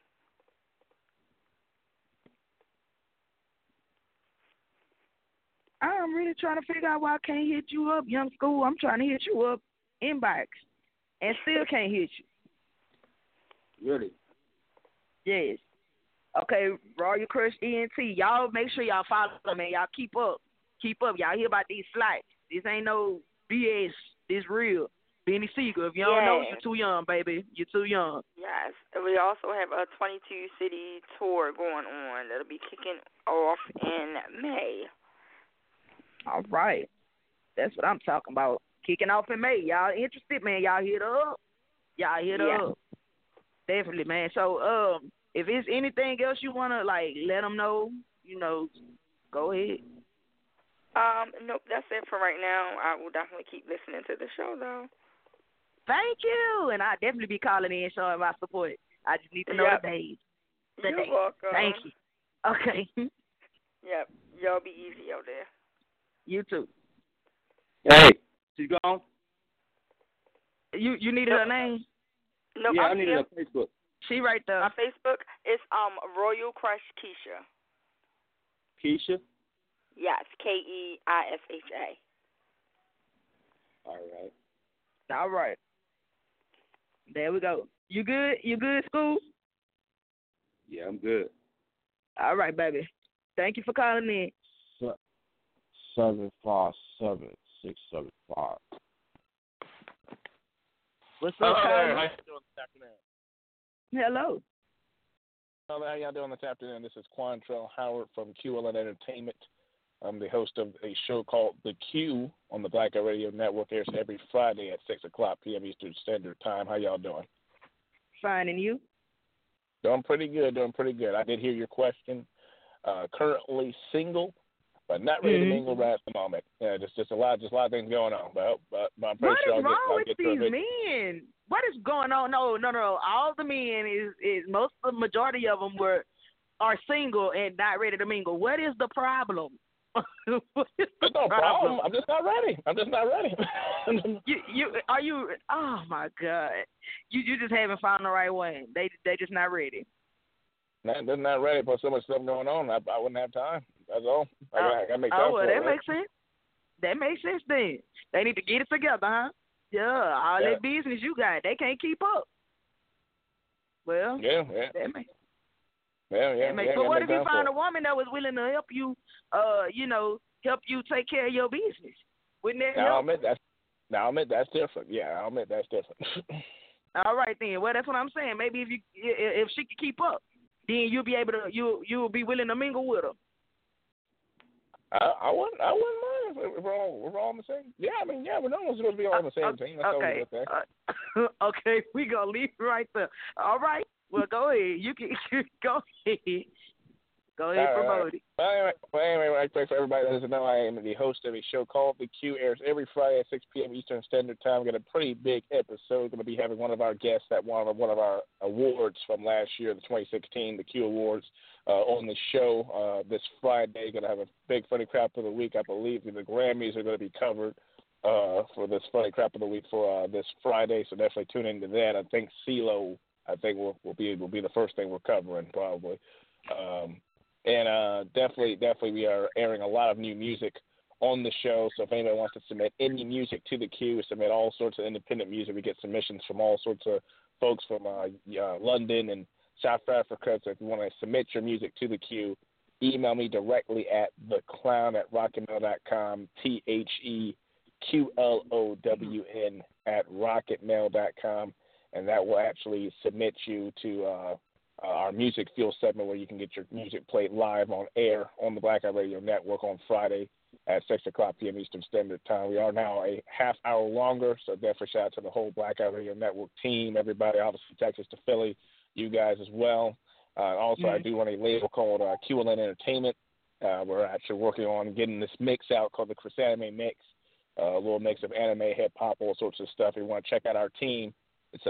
I'm really trying to figure out why I can't hit you up, Young School. I'm trying to hit you up inbox and still can't hit you. Really? Yes. Okay, Royal Crush ENT. Y'all make sure y'all follow them, man. Y'all keep up. Keep up. Y'all hear about these slides. This ain't no BS. This real. Benny Siegel. If you don't know, you're too young, baby. You're too young. Yes. We also have a 22-city tour going on that'll be kicking off in May. All right. That's what I'm talking about. Kicking off in May. Y'all interested, man? Y'all hit up. Y'all hit up. Definitely, man. So, if there's anything else you want to, let them know, go ahead. Nope, that's it for right now. I will definitely keep listening to the show, though. Thank you. And I'll definitely be calling in showing my support. I just need to know the days. You're welcome. Thank you. Okay. Yep. Y'all be easy out there. You too. Hey, she's gone? You needed her name? No, yeah, I needed her Facebook. She right there. My Facebook is Royal Crush Keisha. Keisha? Yes, Keisha. All right. All right. There we go. You good? You good, School? Yeah, I'm good. All right, baby. Thank you for calling in. 757-675. What's Hello up, there. Colin? How you doing this afternoon? Hello. Hello, how y'all doing this afternoon? This is Quantrell Howard from QLN Entertainment. I'm the host of a show called The Q on the Black Eye Radio Network. Airs every Friday at 6 o'clock p.m. Eastern Standard Time. How y'all doing? Fine, and you? Doing pretty good. I did hear your question. Currently single, but not ready to mingle right at the moment. Yeah, just a lot of things going on. But I'm pretty sure I'll get these men? What is going on? No. All the men is most of the majority of them are single and not ready to mingle. What is the problem? There's no problem. I'm just not ready. Oh my God. You just haven't found the right one. They just not ready. They're not ready for so much stuff going on. I wouldn't have time. That's all. I gotta make time for it. Makes sense. That makes sense then. They need to get it together, huh? Yeah, all that business you got, they can't keep up. Well, that makes but what if you find a woman that was willing to help you, help you take care of your business? Wouldn't that help? I'll admit that's different. Yeah, I'll admit that's different. All right then. Well, that's what I'm saying. Maybe if she can keep up, then you'll be able to you'll be willing to mingle with her. I wouldn't mind if we're all on the same. Yeah, we're almost supposed to be all on the same team. That's okay. Okay, we gonna leave it right there. All right. Well, go ahead. You can go ahead. Go ahead, promote it. Well, anyway, I pray for everybody that doesn't know, I am the host of a show called The Q. Airs every Friday at 6 p.m. Eastern Standard Time. We've got a pretty big episode. Going to be having one of our guests that won one of our awards from last year, the 2016, the Q Awards, on the show this Friday. Going to have a big Funny Crap of the Week. I believe the Grammys are going to be covered for this Funny Crap of the Week for this Friday, so definitely tune into that. I think CeeLo, will be the first thing we're covering probably. And definitely we are airing a lot of new music on the show. So if anybody wants to submit any music to the queue, submit all sorts of independent music. We get submissions from all sorts of folks from London and South Africa. So if you want to submit your music to the queue, email me directly at theclown@rocketmail.com, THEQLOWN@rocketmail.com, and that will actually submit you to our Music Fuel segment where you can get your music played live on air on the Black Eye Radio Network on Friday at 6 o'clock p.m. Eastern Standard Time. We are now a half hour longer, so definitely shout out to the whole Black Eye Radio Network team, everybody, obviously Texas to Philly, you guys as well. Also, I do run a label called QLN Entertainment. We're actually working on getting this mix out called the Chris Anime Mix, a little mix of anime, hip-hop, all sorts of stuff. If you want to check out our team, it's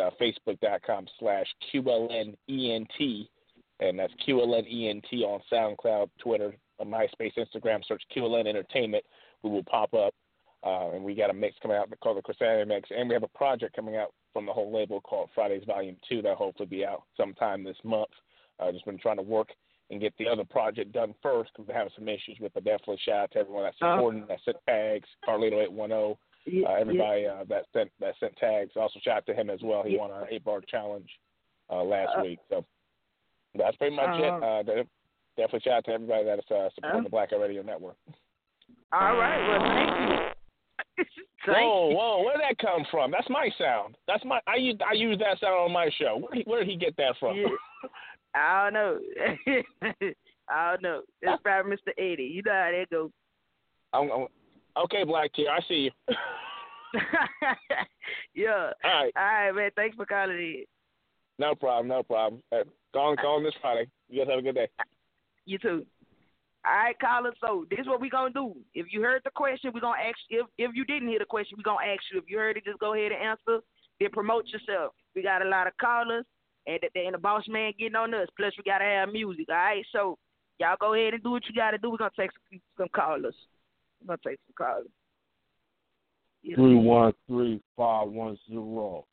facebook.com/QLNENT, and that's QLNENT on SoundCloud, Twitter, MySpace, Instagram. Search QLN Entertainment. We will pop up, and we got a mix coming out called the Chris Anime Mix, and we have a project coming out from the whole label called Fridays Volume 2 that hopefully be out sometime this month. Just been trying to work and get the other project done first because we're having some issues with it. Definitely shout out to everyone that's supporting, that sent tags, Carlito 810, everybody that sent tags. Also shout out to him as well. He won our 8-bar challenge last week. So that's pretty much it. Definitely shout out to everybody that is supporting the Black Eye Radio Network. All right. Well, thank you. Whoa! Where did that come from? That's my sound. That's my. I use that sound on my show. Where did he get that from? Yeah. I don't know. It's probably Mr. Eddie. You know how that goes. Okay, Black Tear. I see you. Yeah. All right, man. Thanks for calling in. No problem. Call on this Friday. You guys have a good day. You too. All right, caller. So this is what we're going to do. If you heard the question, we're going to ask you. If you didn't hear the question, we're going to ask you. If you heard it, just go ahead and answer. Then promote yourself. We got a lot of callers, and the boss man getting on us. Plus, we got to have music, all right? So y'all go ahead and do what you got to do. We're going to take some callers. 313-510.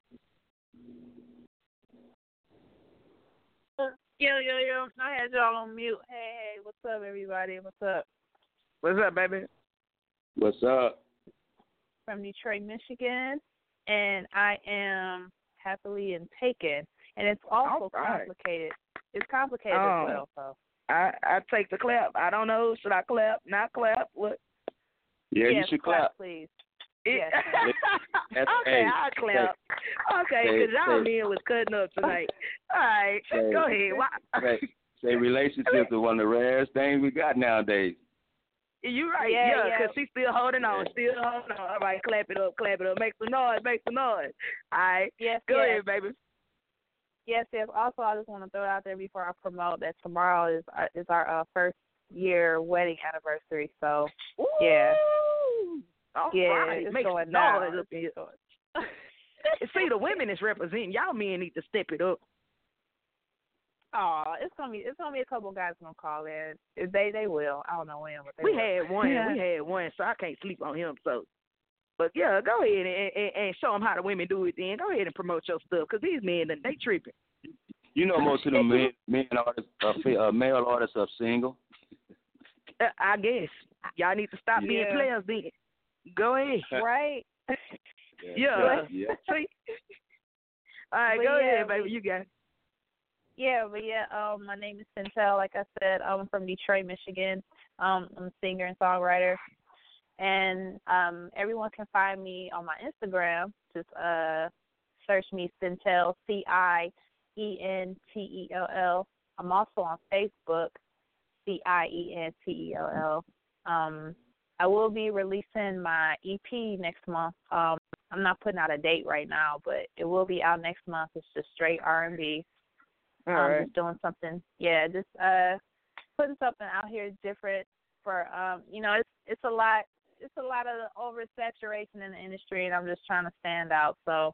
Yo, I had y'all on mute. Hey, what's up, everybody? What's up? What's up, baby? What's up? From Detroit, Michigan, and I am happily and taken, and it's also complicated. It's complicated as well, so. I take the clap. I don't know. Should I clap? Not clap? What? Yeah, you should clap. Please. Yes. Okay, I'll clap. Okay, because y'all men was cutting up tonight. All right, go ahead. Say relationships are one of the rarest things we got nowadays. You're right, because she's still holding on. All right, clap it up. Make some noise. All right, go ahead, baby. Yes. Also, I just want to throw it out there before I promote that tomorrow is our first year wedding anniversary. So, yeah. All right. It's Make going noise down. up in here. See, the women is representing. Y'all men need to step it up. Oh, it's gonna be a couple guys gonna call in. They will. I don't know when, but we had one, so I can't sleep on him. So, but yeah, go ahead and show them how the women do it. Then go ahead and promote your stuff, because these men they tripping. You know, most of the men artists, male artists are single. I guess y'all need to stop being players. Then go ahead. Right. Yeah. See. All right, go ahead, baby. You got it. My name is Centel. Like I said, I'm from Detroit, Michigan. I'm a singer and songwriter. And everyone can find me on my Instagram. Just search me Centel, CIENTELL. I'm also on Facebook, CIENTELL. I will be releasing my EP next month. I'm not putting out a date right now, but it will be out next month. It's just straight R&B. Just doing something, just putting something out here different for, it's a lot of oversaturation in the industry, and I'm just trying to stand out. So,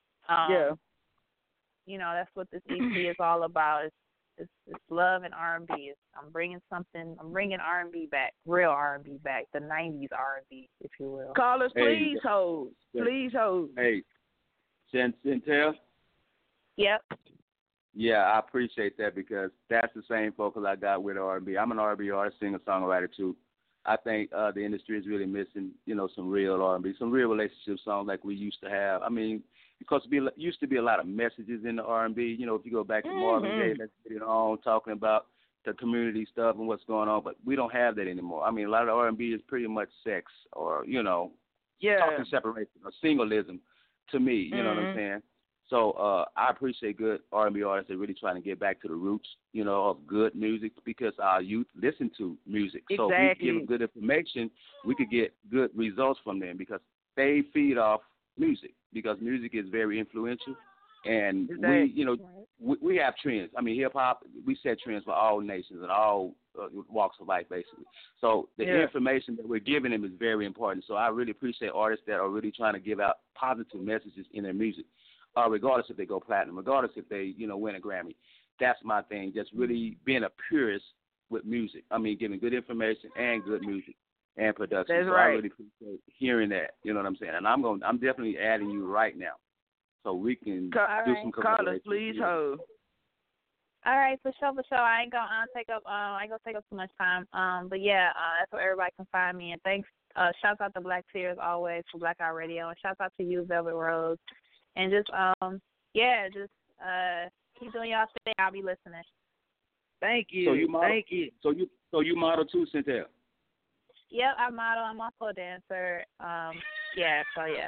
that's what this EP is all about. It's love and R&B. I'm bringing R&B back, real R&B back, the 90s R&B, if you will. Callers, please hold. Hey, Centel? Yep. Yeah, I appreciate that, because that's the same focus I got with R&B. I'm an R&B artist, singer, songwriter too. I think the industry is really missing, some real R&B, some real relationship songs like we used to have. I mean, because used to be a lot of messages in the R&B. If you go back to Marvin Gaye, let's get it on, talking about the community stuff and what's going on, but we don't have that anymore. I mean, a lot of the R&B is pretty much sex or, talking separation or singleism to me, you know what I'm saying? So I appreciate good R&B artists that really trying to get back to the roots, of good music because our youth listen to music. Exactly. So if we give them good information, we could get good results from them because they feed off music because music is very influential. And we have trends. I mean, hip-hop, we set trends for all nations and all walks of life, basically. So the information that we're giving them is very important. So I really appreciate artists that are really trying to give out positive messages in their music. Regardless if they go platinum, regardless if they, win a Grammy. That's my thing, just really being a purist with music. I mean, giving good information and good music and production. That's so right. I really appreciate hearing that, you know what I'm saying? And I'm definitely adding you right now so we can do some callers, please hold. All right, for sure. I ain't gonna take up too much time. But yeah, that's where everybody can find me. And thanks. Shouts out to Black Tears always for Blackout Radio, and shouts out to you, Velvet Rose. And just keep doing y'all thing. I'll be listening. Thank you. So you model, Thank you. So you model too, Cynthia? Yep, I model. I'm also a dancer. Yeah.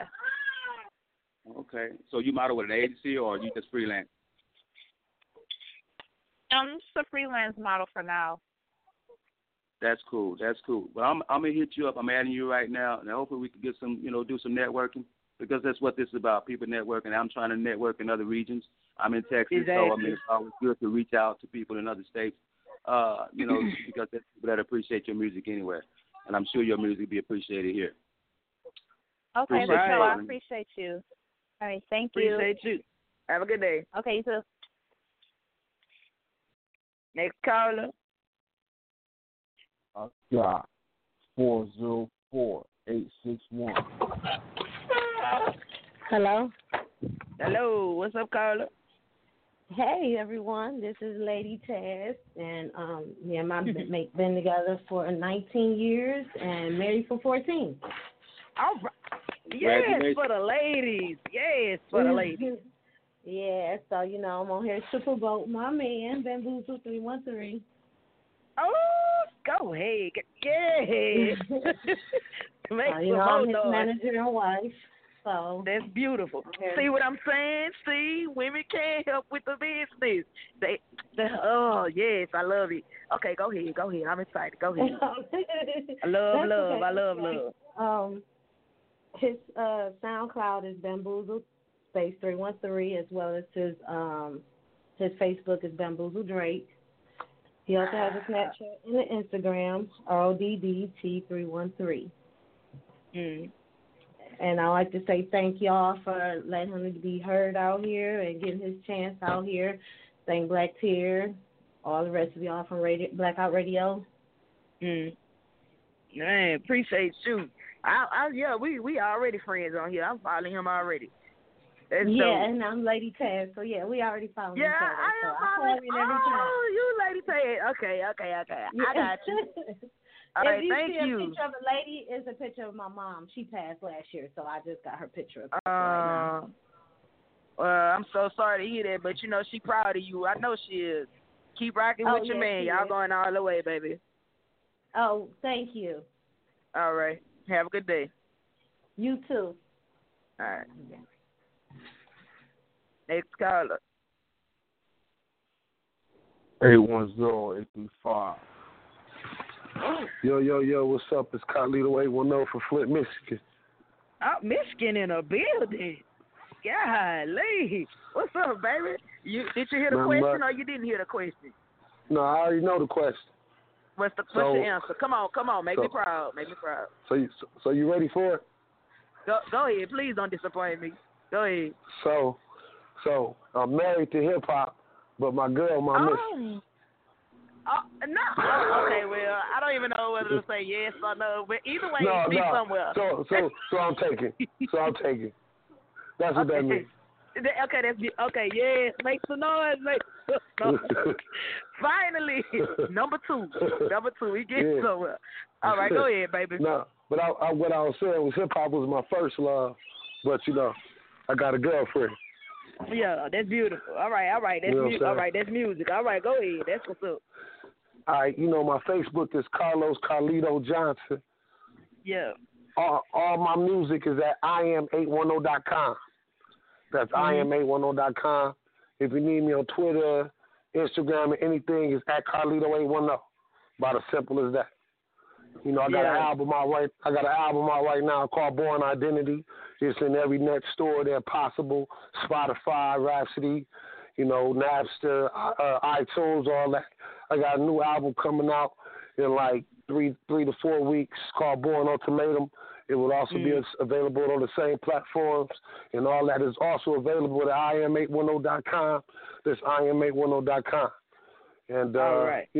Okay. So you model with an agency or you just freelance? I'm just a freelance model for now. That's cool. But I'm gonna hit you up. I'm adding you right now, and hopefully we can get some, do some networking. Because that's what this is about, people networking. I'm trying to network in other regions. I'm in Texas, so it's always good to reach out to people in other states, because there's people that appreciate your music anywhere. And I'm sure your music will be appreciated here. Okay, I appreciate you. All right, thank you. Appreciate you. Have a good day. Okay, you too. Next caller. Got 404-861. Hello. Hello. What's up, caller? Hey, everyone. This is Lady Taz, and me and my mate been together for 19 years and married for 14. All right. Yes, for the ladies. Yes, for the ladies. Yeah, so, I'm on here to promote my man, Bamboozle 313. Oh, go ahead. Yeah. Make some more I'm his noise. manager and wife. So that's beautiful. See what I'm saying? See, women can't help with the business. Oh yes, I love it. Okay, go ahead. I'm excited. Go ahead. I love love. His SoundCloud is Bamboozle space 313, as well as his Facebook is Bamboozle Drake. He also has a Snapchat and an Instagram, RODDT313. And I like to say thank y'all for letting him be heard out here and getting his chance out here. Thank Black Tear, all the rest of y'all from Blackout Radio. Man, appreciate you. We already friends on here. I'm following him already. That's dope. And I'm Lady Taz, so yeah, we already following each other. I am following. You Lady Taz. Okay. I got you. All right, thank you. A picture of a lady is a picture of my mom. She passed last year, so I just got her picture up right now. I'm so sorry to hear that, but she proud of you. I know she is. Keep rocking with your man. Y'all going all the way, baby. Oh, thank you. All right. Have a good day. You too. All right. Next caller. 810-835. Yo, what's up? It's Carlito 810 from Flint, Michigan. Oh, Michigan in a building. Golly. What's up, baby? Did you hear the question or you didn't hear the question? No, I already know the question. What's the answer? Come on. Make me proud. So you ready for it? Go ahead. Please don't disappoint me. Go ahead. So I'm married to hip hop, but my girl, my miss. No. Okay, well, I don't even know whether to say yes or no, but either way, you be somewhere. So I'm taking. That's what that means. Okay, okay. Yeah, make some noise. Finally, number two. We get somewhere. All right, go ahead, baby. No, but what I was saying was hip hop was my first love, but I got a girlfriend. Yeah, that's beautiful. All right, that's music. All right, that's music. All right, go ahead. That's what's up. All right, my Facebook is Carlos Carlito Johnson. Yeah. All my music is at iam810.com. That's iam810.com. If you need me on Twitter, Instagram, or anything, it's at Carlito810. About as simple as that. I got an album out right. I got an album out right now called Born Identity. It's in every net store there possible. Spotify, Rhapsody, Napster, iTunes, all that. I got a new album coming out in like 3 to 4 weeks called Born Ultimatum. It will also be available on the same platforms, and all that is also available at iam810.com. That's iam810.com. And, all right.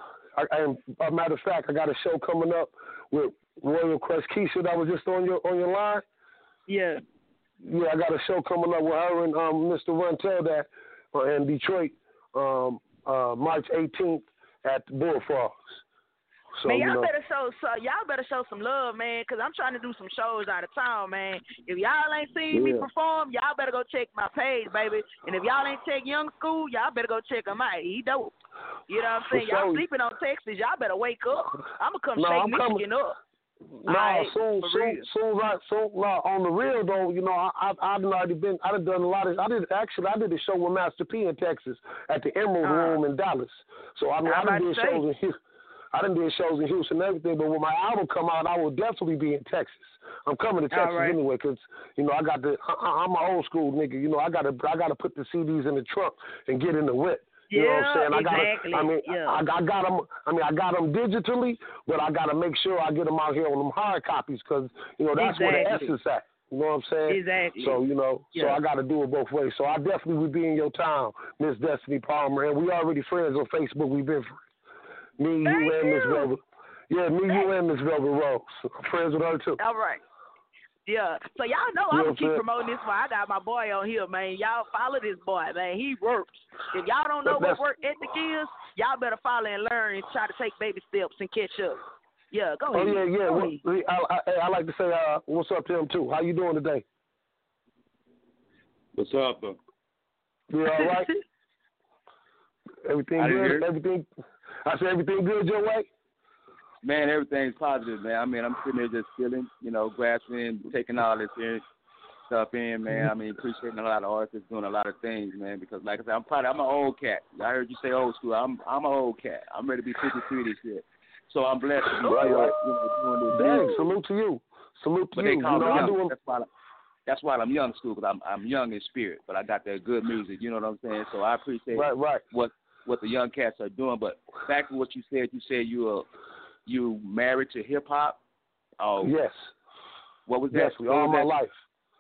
a matter of fact, I got a show coming up with Royal Crush Keisha that was just on your line. Yeah. Yeah, I got a show coming up with her and Mr. Runtel that in Detroit, March 18th at the Bullfrogs. So, man, y'all better show some love, man, because I'm trying to do some shows out of town, man. If y'all ain't seen me perform, y'all better go check my page, baby. And if y'all ain't check Young School, y'all better go check him out. He dope. You know what I'm saying? Y'all sleeping on Texas. Y'all better wake up. I'm going to come shake Michigan up. No, soon, on the real though, I done done a lot of. I did a show with Master P in Texas at the Emerald Room in Dallas. So I done did shows in Houston. I done did shows in Houston and everything, but when my album come out, I will definitely be in Texas. I'm coming to Texas anyway, because I'm an old school nigga. I gotta put the CDs in the trunk and get in the whip. You know what I'm saying? Exactly. I got them digitally, but I gotta make sure I get them out here on them hard copies, because that's where the essence at. You know what I'm saying? Exactly. So so I gotta do it both ways. So I definitely will be in your town, Miss Destiny Palmer, and we already friends on Facebook. We've been friends. Me, you, and Miss Velvet. Yeah, me, you, and Miss Velvet Rose. I'm friends with her too. All right. Yeah. So y'all know I'm going to keep promoting this one. I got my boy on here, man. Y'all follow this boy, man. He works. If y'all don't know what work ethic is, y'all better follow and learn and try to take baby steps and catch up. Yeah, go ahead. Oh, yeah. I like to say what's up to him, too. How you doing today? What's up, bro? You all right? Everything good? Everything? I said everything good your way? Man, everything's positive, man. I mean, I'm sitting there just feeling, grasping, taking all this stuff in, man. I mean, appreciating a lot of artists doing a lot of things, man, because like I said, I'm an old cat. I heard you say old school. I'm an old cat. I'm ready to be 53 this year. So I'm blessed to be doing this. Dang, salute to you. Salute to you. That's why I'm young school, because I'm young in spirit, but I got that good music, you know what I'm saying? So I appreciate what the young cats are doing. But back to what you said you married to hip hop? Yes. What was that? Yes, all my life.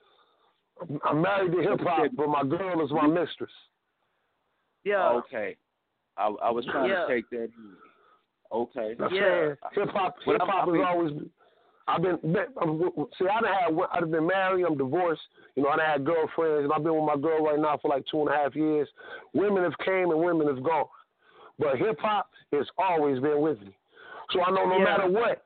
I'm married to hip hop, but my girl is my mistress. Yeah. Okay. I was trying to take that in. Okay. Hip hop has always. I've been married. I'm divorced. I done had girlfriends, and I've been with my girl right now for like 2.5 years. Women have came and women have gone, but hip hop has always been with me. So I know no matter what,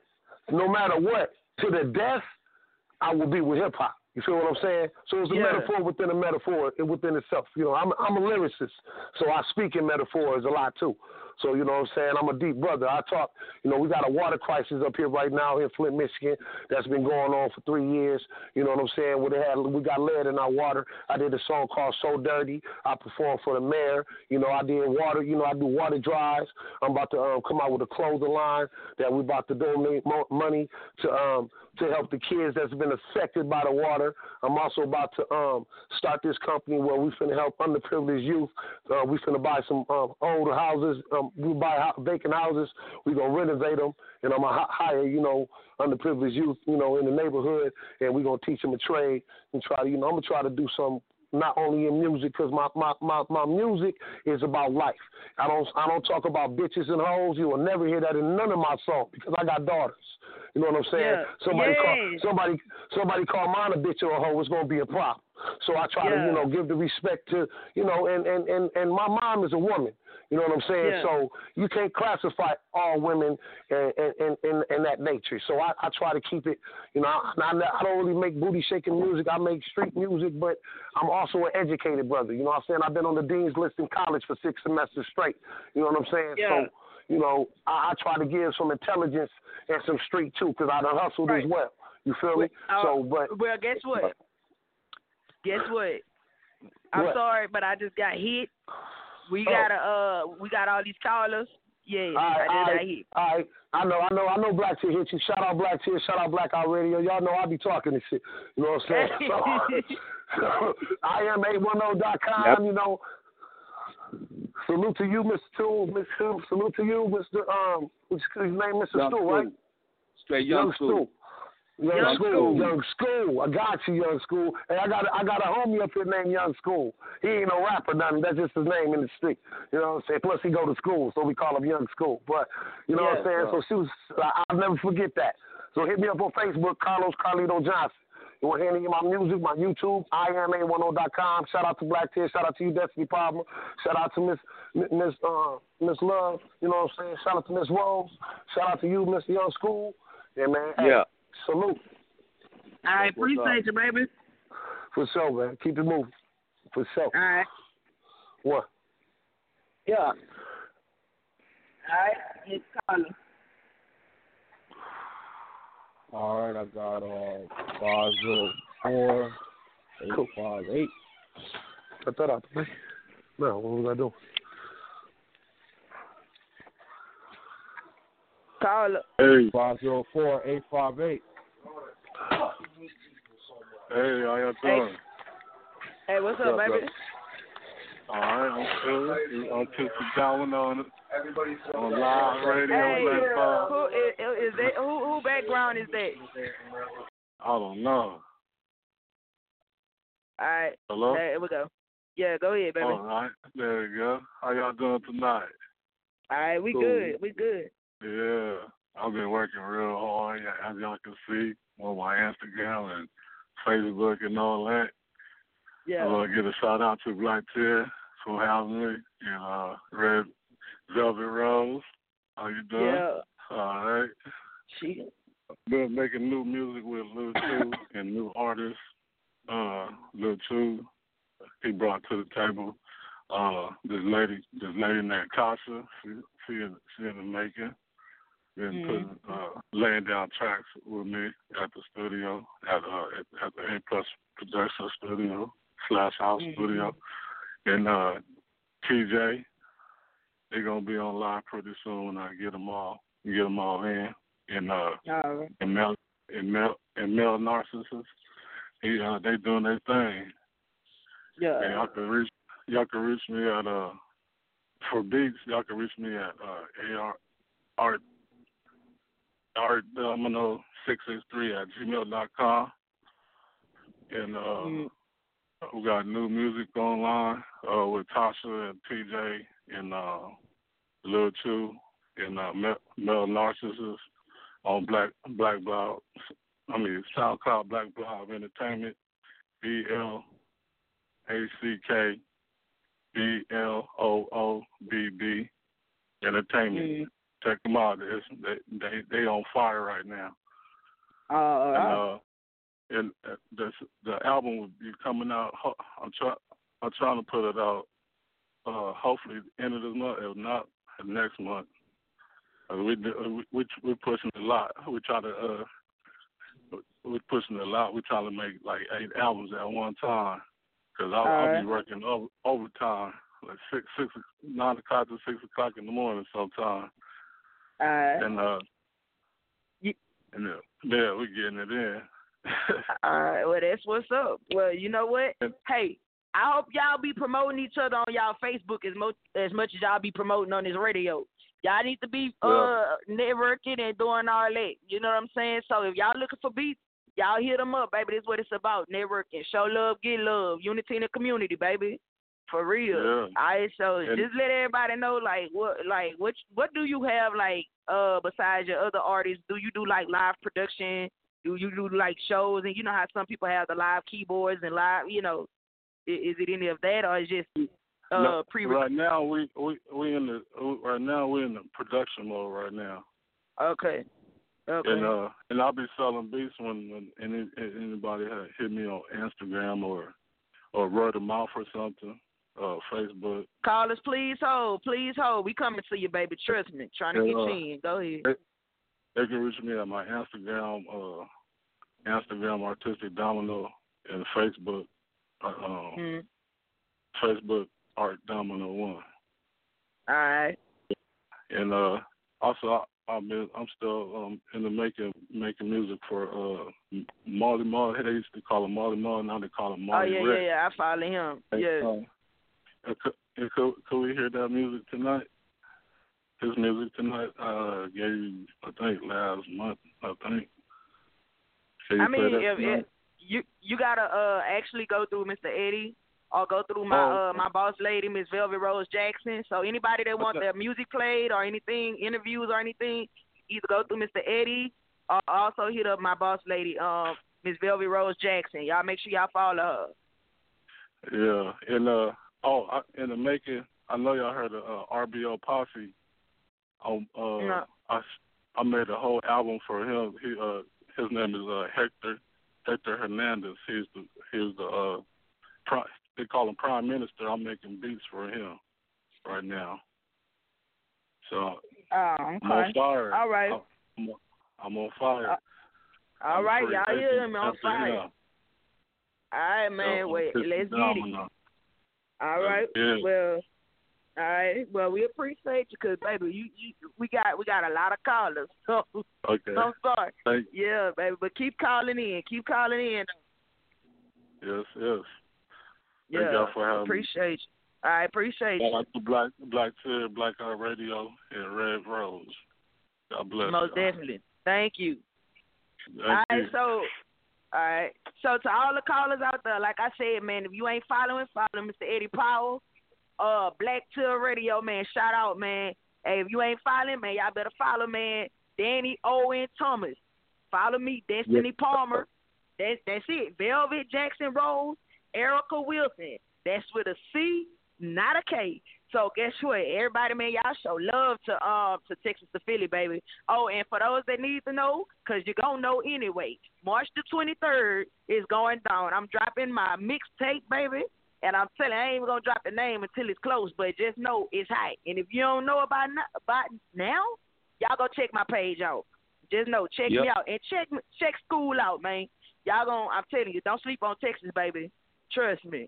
to the death, I will be with hip hop. You feel what I'm saying? So it's a metaphor within a metaphor within itself. I'm a lyricist, so I speak in metaphors a lot too. So, you know what I'm saying? I'm a deep brother. I talk, we got a water crisis up here right now in Flint, Michigan that's been going on for 3 years. You know what I'm saying? We got lead in our water. I did a song called So Dirty. I performed for the mayor. I did water, I do water drives. I'm about to come out with a clothing line that we're about to donate money to help the kids that's been affected by the water. I'm also about to start this company where we finna help underprivileged youth. We finna buy some older houses. We buy vacant houses. We gonna renovate them, and I'm gonna hire underprivileged youth in the neighborhood, and we gonna teach them a trade and try to I'm gonna try to do some. Not only in music, because my music is about life. I don't talk about bitches and hoes. You will never hear that in none of my songs because I got daughters. You know what I'm saying? Yeah. Somebody call mine a bitch or a hoe, it's gonna be a problem. So I try to, give the respect to, and my mom is a woman. You know what I'm saying? Yeah. So you can't classify all women in that nature. So I try to keep it, I don't really make booty shaking music. I make street music, but I'm also an educated brother. You know what I'm saying? I've been on the dean's list in college for 6 semesters straight. You know what I'm saying? Yeah. So, I try to give some intelligence and some street too, because I done hustled as well. You feel me? Well, guess what? I'm sorry, but I just got hit. We got all these callers. Yeah, I just got hit. All right. I know Black Tear hit you. Shout out Black Tear, shout out Blackout Radio. Y'all know I be talking this shit. You know what I'm saying? So IM810.com, Salute to you, Mr. Tool. Salute to you, Mr. What's his name, Mr. Stu, right? Straight Young Stu. Young School. I got you, Young School. Hey, I got a homie up here named Young School. He ain't no rapper, nothing. That's just his name in the street. You know what I'm saying? Plus, he go to school, so we call him Young School. But, you know what I'm saying? So I'll never forget that. So hit me up on Facebook, Carlos Carlito Johnson. You want to hear any of my music, my YouTube, IM810.com. Shout out to Black Tear. Shout out to you, Destiny Palmer. Shout out to Miss Love. You know what I'm saying? Shout out to Miss Rose. Shout out to you, Mr. Young School. Yeah, man. Hey, salute. All right, appreciate you, baby. For sure, man. Keep it moving. For sure. All right. What? Yeah. All right, it's calling. All right, I got 504 858. Cut that out, man. No, what was I doing? Call up. Hey. 504 858. Hey, how y'all doing? Hey, what's up, baby? All right, I'm cool. I'm just down on live radio. Hey, who is that? Who background is that? I don't know. All right. Hello? Here we go. Yeah, go ahead, baby. All right, there you go. How y'all doing tonight? All right, we good. We good. Yeah, I've been working real hard, as y'all can see, on my Instagram and Facebook and all that. Yeah. I want to give a shout out to Black Tear for having me and Red Velvet Rose. How you doing? Yeah. All right. Been making new music with Lil Chu and new artists. Lil Chu, he brought to the table this lady named Tasha. She in the making. Been putting laying down tracks with me at the studio at the A Plus Production Studio / House Studio. And TJ, they're gonna be on live pretty soon when I get them all in. And Mel Narcissus, they doing their thing. Yeah. And y'all can reach me at for beats. Y'all can reach me at artdomino663@gmail.com. And we got new music online with Tasha and TJ and Lil Chu and Mel Narcissus on SoundCloud Black Blob Entertainment, BLACKBLOOBB Entertainment. Check them out. They on fire right now. And the album will be coming out. I'm trying to put it out. Hopefully end of this month, if not next month. We're pushing a lot. We're pushing a lot. We're trying to make like 8 albums at one time. Because I'll be working overtime, like 9 o'clock to 6 o'clock in the morning sometime. And we're getting it in. All right, well, that's what's up. Well, you know what? Hey, I hope y'all be promoting each other on y'all Facebook as much as y'all be promoting on this radio. Y'all need to be networking and doing all that. You know what I'm saying? So if y'all looking for beats, y'all hit them up, baby. That's what it's about, networking. Show love, get love. Unity in the community, baby. For real. Yeah. All right, so just let everybody know, what do you have, besides your other artists? Do you do, live production? Do you do like shows, and you know how some people have the live keyboards and live, you know, is it any of that, or is it just no, pre? Right now we in the production mode right now. Okay. And I'll be selling beats when anybody hit me on Instagram or word of mouth or something, Facebook. Call us, please hold. We coming to you, baby. Trust me. Trying to get you in. Go ahead. They can reach me at my Instagram Artistic Domino, and Facebook, Facebook Art Domino 1. All right. And also I'm still in the making music for Marley Marl. They used to call him Marley Marl, now they call him Marley Rex. Yeah. I follow him. Could we hear that music tonight? His music tonight gave, I think, last month. I think. I mean, if you gotta actually go through Mr. Eddie or go through my my boss lady, Miss Velvet Rose Jackson. So anybody that want their music played or anything, interviews or anything, either go through Mr. Eddie or also hit up my boss lady, Miss Velvet Rose Jackson. Y'all make sure y'all follow her. Yeah, and in the making, I know y'all heard of RBO Posse. I made a whole album for him. His name is Hector Hernandez. He's the they call him Prime Minister. I'm making beats for him right now. So okay. I'm on fire. All right. I'm on fire. All right, y'all hear him on fire. All right, man. Wait, let's get it. All right. Yeah. Well. All right. Well, we appreciate you, cause baby, we got a lot of callers. So okay. I'm sorry. Thank you. Yeah, baby, but keep calling in. Yes. Yeah. Thank y'all for having appreciate you. I appreciate you. Like the Black Tear, Black Art Radio, and Red Rose. God bless. Most y'all. definitely. Thank you. Thank you. All right. So to all the callers out there, like I said, man, if you ain't following, follow Mr. Eddie Powell. Black Tear Radio, man, shout out, man. Hey, if you ain't following, man, y'all better follow, man. Danny Owen Thomas. Follow me, Destiny Palmer. That's it. Velvet Jackson Rose, Erica Wilson. That's with a C, not a K. So guess what? Everybody, man, y'all show love to Texas to Philly, baby. Oh, and for those that need to know, because you're going to know anyway, March the 23rd is going down. I'm dropping my mixtape, baby. And I'm telling you, I ain't even going to drop the name until it's close, but just know it's hot. And if you don't know about now, y'all go check my page out. Just know, check me out. And check school out, man. Y'all I'm telling you, don't sleep on Texas, baby. Trust me.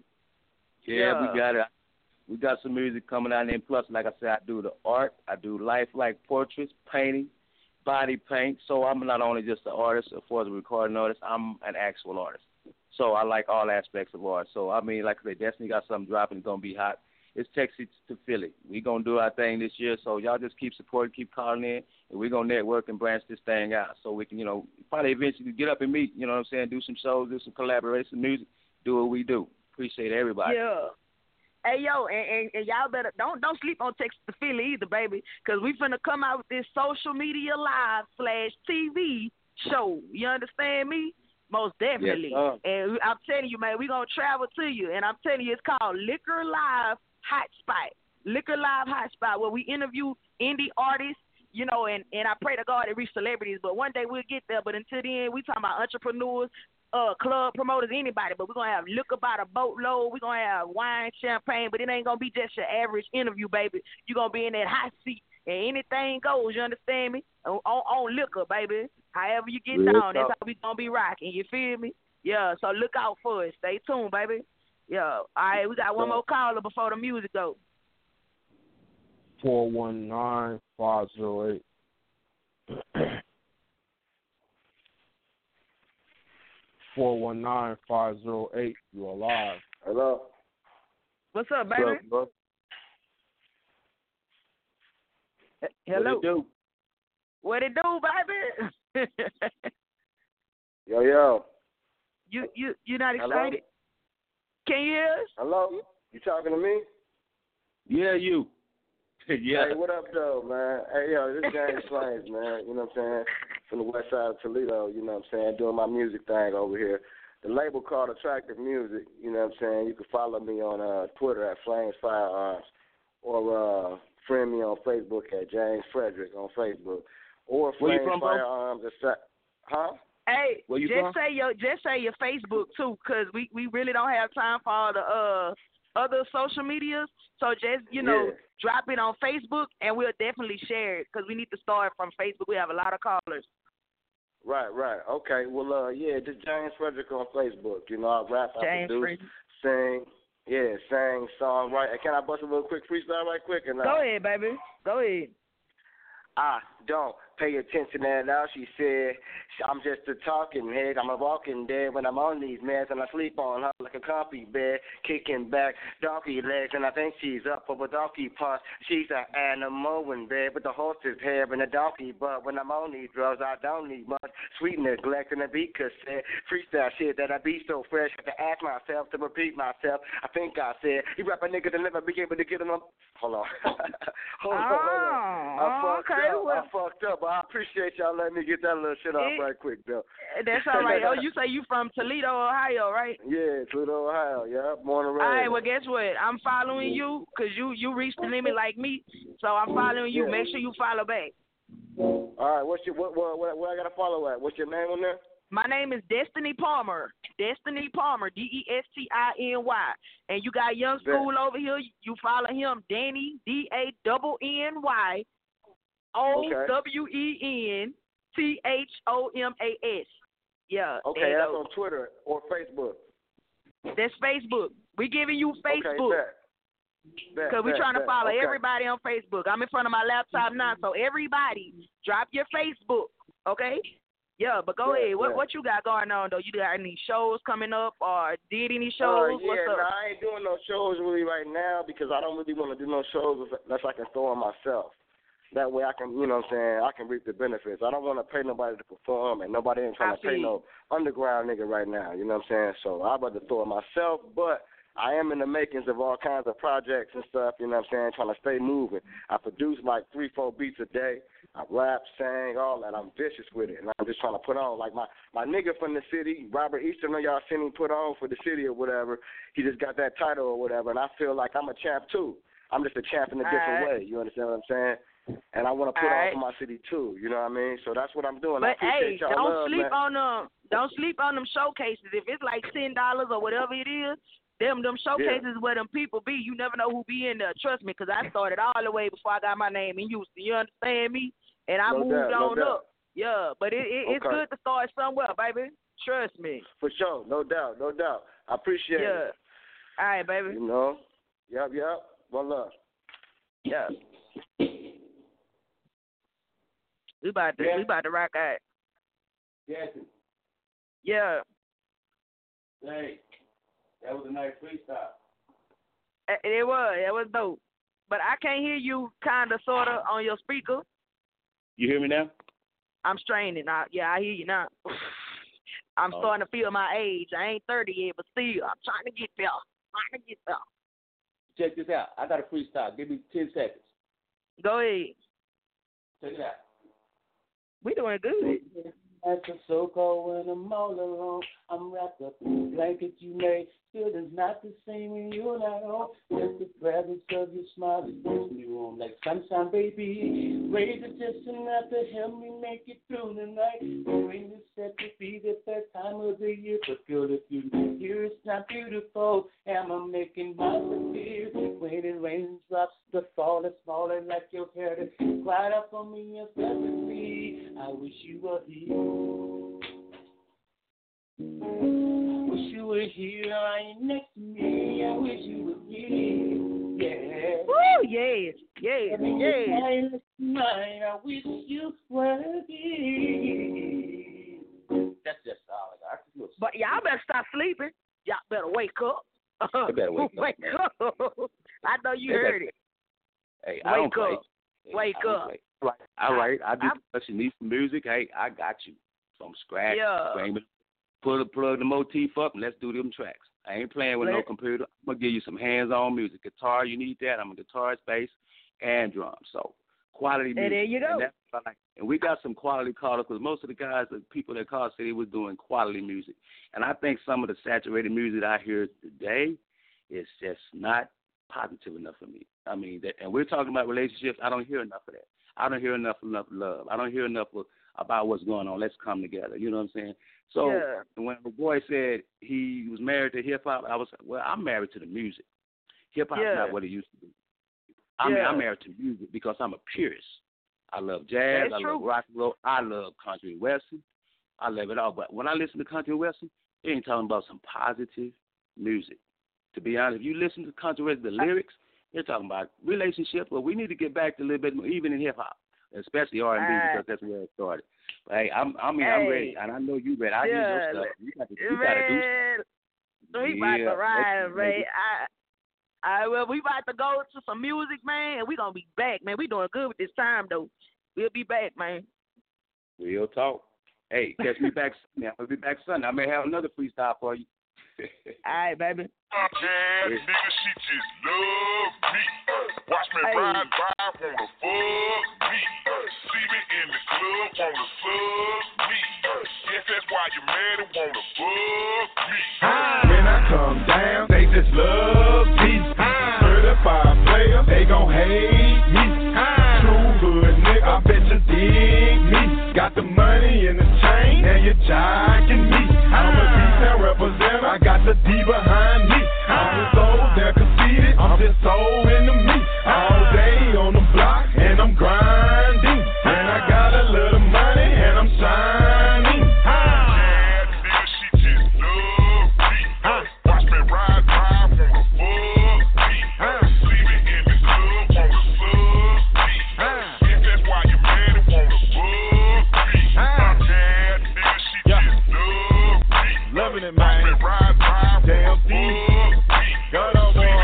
Yeah, we got it. We got some music coming out, and plus, like I said, I do the art. I do lifelike portraits, painting, body paint. So I'm not only just an artist, as far as a recording artist, I'm an actual artist. So I like all aspects of art. So, I mean, like I said, definitely got something dropping. It's going to be hot. It's Texas to Philly. We're going to do our thing this year. So y'all just keep supporting, keep calling in, and we're going to network and branch this thing out so we can, probably eventually get up and meet, you know what I'm saying, do some shows, do some collaboration music, do what we do. Appreciate everybody. Yeah. Hey, yo, and y'all better, don't sleep on Texas to Philly either, baby, because we finna come out with this social media live /TV show. You understand me? Most definitely. Yes, and I'm telling you, man, we're going to travel to you. And I'm telling you, it's called Liquor Live Hotspot. Liquor Live Hotspot, where we interview indie artists, and I pray to God it reach celebrities. But one day we'll get there. But until then, we talking about entrepreneurs, club promoters, anybody. But we're going to have liquor by the boatload. We're going to have wine, champagne. But it ain't going to be just your average interview, baby. You're going to be in that hot seat. And anything goes, you understand me? On liquor, baby. However you get down, that's how we going to be rocking. You feel me? Yeah, so look out for it. Stay tuned, baby. Yeah. All right, we got one more caller before the music goes. 419-508. 419-508. You are live. Hello. What's up, baby? What's up, bro? Hello. What it do? What it do, baby? Yo. You not excited? Hello? Can you hear us? Hello? You talking to me? Yeah, you. Yeah. Hey, what up, though, man? Hey, yo, this James Flames, man. You know what I'm saying? from the west side of Toledo, you know what I'm saying, doing my music thing over here. The label called Attractive Music, you know what I'm saying. You can follow me on Twitter at Flames Firearms, or friend me on Facebook at James Frederick on Facebook, or Flames Firearms. Huh? Hey, Where you just from? say your Facebook too, cause we really don't have time for all the other social medias. So just drop it on Facebook, and we'll definitely share it, cause we need to start from Facebook. We have a lot of callers. Right. Okay. Well, just James Frederick on Facebook. You know, I rap, I produce, sing, sing, song, write. Can I bust a little quick freestyle right quick? Go ahead, baby. Go ahead. I don't pay attention at all. She said, I'm just a talking head. I'm a walking dead when I'm on these meds, and I sleep on her like a comfy bed, kicking back donkey legs, and I think she's up for a donkey punch. She's an animal in bed with the horse's hair and a donkey butt. When I'm on these drugs, I don't need much sweet neglect and a beat cassette. Freestyle shit that I be so fresh. Have to ask myself to repeat myself. I think I said, you rap a nigga to never be able to get him up. Hold on. Hold on. I fucked up, but I appreciate y'all letting me get that little shit off right quick, though. That's all right. Oh, you say you from Toledo, Ohio, right? Yeah, Toledo, Ohio. Yeah, born and raised. All right, well, guess what? I'm following you because you reached the limit like me, so I'm following you. Make sure you follow back. All right, where I got to follow at? What's your name on there? My name is Destiny Palmer. Destiny Palmer, Destiny. And you got Young School over here. You follow him, Danny, Danny, OWENTHOMAS. Yeah. Okay, that's on Twitter or Facebook. That's Facebook. We giving you Facebook. Okay, because we're trying to follow everybody on Facebook. I'm in front of my laptop now, so everybody drop your Facebook, okay? Yeah, but go ahead. What you got going on, though? You got any shows coming up or did any shows? What's up? No, I ain't doing no shows really right now because I don't really want to do no shows unless I can throw them myself. That way I can, you know what I'm saying, I can reap the benefits. I don't want to pay nobody to perform, and nobody ain't trying to pay no underground nigga right now, you know what I'm saying? So I'd rather throw it myself, but I am in the makings of all kinds of projects and stuff, you know what I'm saying, trying to stay moving. I produce like 3-4 beats a day. I rap, sing, all that. I'm vicious with it, and I'm just trying to put on. Like my nigga from the city, Robert Easton, y'all seen him put on for the city or whatever. He just got that title or whatever, and I feel like I'm a champ too. I'm just a champ in a different way, you understand what I'm saying? And I want to put on for my city too, you know what I mean? So that's what I'm doing. But hey, don't sleep on them showcases. If it's like $10 or whatever it is, them showcases where them people be. You never know who be in there. Trust me, because I started all the way before I got my name in Houston. You understand me? And I moved on up. Yeah, but it's good to start somewhere, baby. Trust me. For sure, no doubt. I appreciate it. All right, baby. You know, yep. One love. Yeah. We about to rock out. Yes. Yeah. Hey, that was a nice freestyle. It was dope. But I can't hear you kinda sorta on your speaker. You hear me now? I'm straining now. Yeah, I hear you now. I'm starting to feel my age. I ain't 30 yet, but still, I'm trying to get there. Check this out. I got a freestyle. Give me 10 seconds. Go ahead. Check it out. We doing good. It's so cold when I'm all alone. I'm wrapped up in a blanket you made. Feeling's not the same when you're not home. Just the presence of your smile is pushing me warm like sunshine, baby. Raise the just enough to help me make it through the night. Bring the set to be the third time of the year. But feel the beauty here, it's not beautiful. Am I making myself feel? When it rains, drops, the fall is falling like your hair. Quiet up on me and pleasantly. I wish you were here. Wish you were here, lying next to me. I wish you were here. Yeah. Woo, yes. Mine, I wish you were here. That's just all I got. But y'all better stop sleeping. Y'all better wake up. You better wake up. I know you heard it. Hey, I don't play. Wake up. All right. I do. If you need some music, hey, I got you. From scratch. Yeah. Plug the motif up and let's do them tracks. I ain't playing with no computer. I'm going to give you some hands-on music. Guitar, you need that. I'm a guitarist, bass, and drums. So, Quality music. And there you go. And that's what I like. And we got some quality callers because most of the guys, the people that called City was doing quality music. And I think some of the saturated music I hear today is just not positive enough for me. I mean, and we're talking about relationships. I don't hear enough of that. I don't hear enough love. I don't hear enough about what's going on. Let's come together. You know what I'm saying? So when the boy said he was married to hip-hop, I was like, well, I'm married to the music. Hip-hop's not what it used to be. I mean, I'm married to music because I'm a purist. I love jazz. I love rock and roll. I love country and western. I love it all. But when I listen to country and western, they ain't talking about some positive music. To be honest, if you listen to country western, the lyrics, they're talking about relationships. But we need to get back to a little bit more, even in hip-hop, especially R&B, because that's where it started. But, hey, I'm ready, and I know you ready. I hear your stuff. You got to do stuff. We about to ride, man. Well, we about to go to some music, man, and we going to be back, man. We doing good with this time, though. We'll be back, man. Real talk. Hey, catch me back Sunday. I'll be back Sunday. I may have another freestyle for you. All right, baby. Bad nigga, she just love me. Watch me ride by, wanna fuck me. See me in the club, wanna sub me. Guess that's why you mad and wanna fuck me. When I come down, they just love me. Certified player, they gon' hate me. True hood nigga, I bet you dig me. Got the money in the chain, and you're jocking me. I'm a D-town representative, I got the D behind me. I'm just so they're conceited, I'm just so into me. All day on the block, and I'm grinding. And I got a little money, and I'm shining. Bad nigga, she just love me. Watch me ride by, wanna fuck me. See me in the club, wanna sub me. Guess that's why you mad and wanna fuck me. Bad nigga, she just love me. Loving it, man. Watch me ride by, damn wanna fuck me. Got on, boy.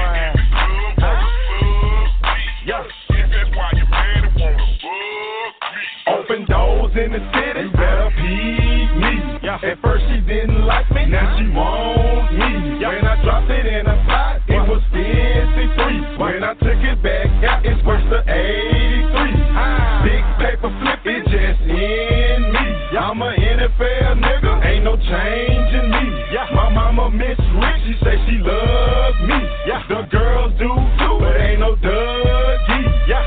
Open doors in the city, you better peep me. At first she didn't like me, now she want me. When I dropped it in a pot, it was 53. When I took it back out, it's worth the 83. Big paper flip, it just in me. I'm a NFL nigga, ain't no change in me. My mama Miss Rich, she say she loves me. The girls do too, but ain't no Dougie.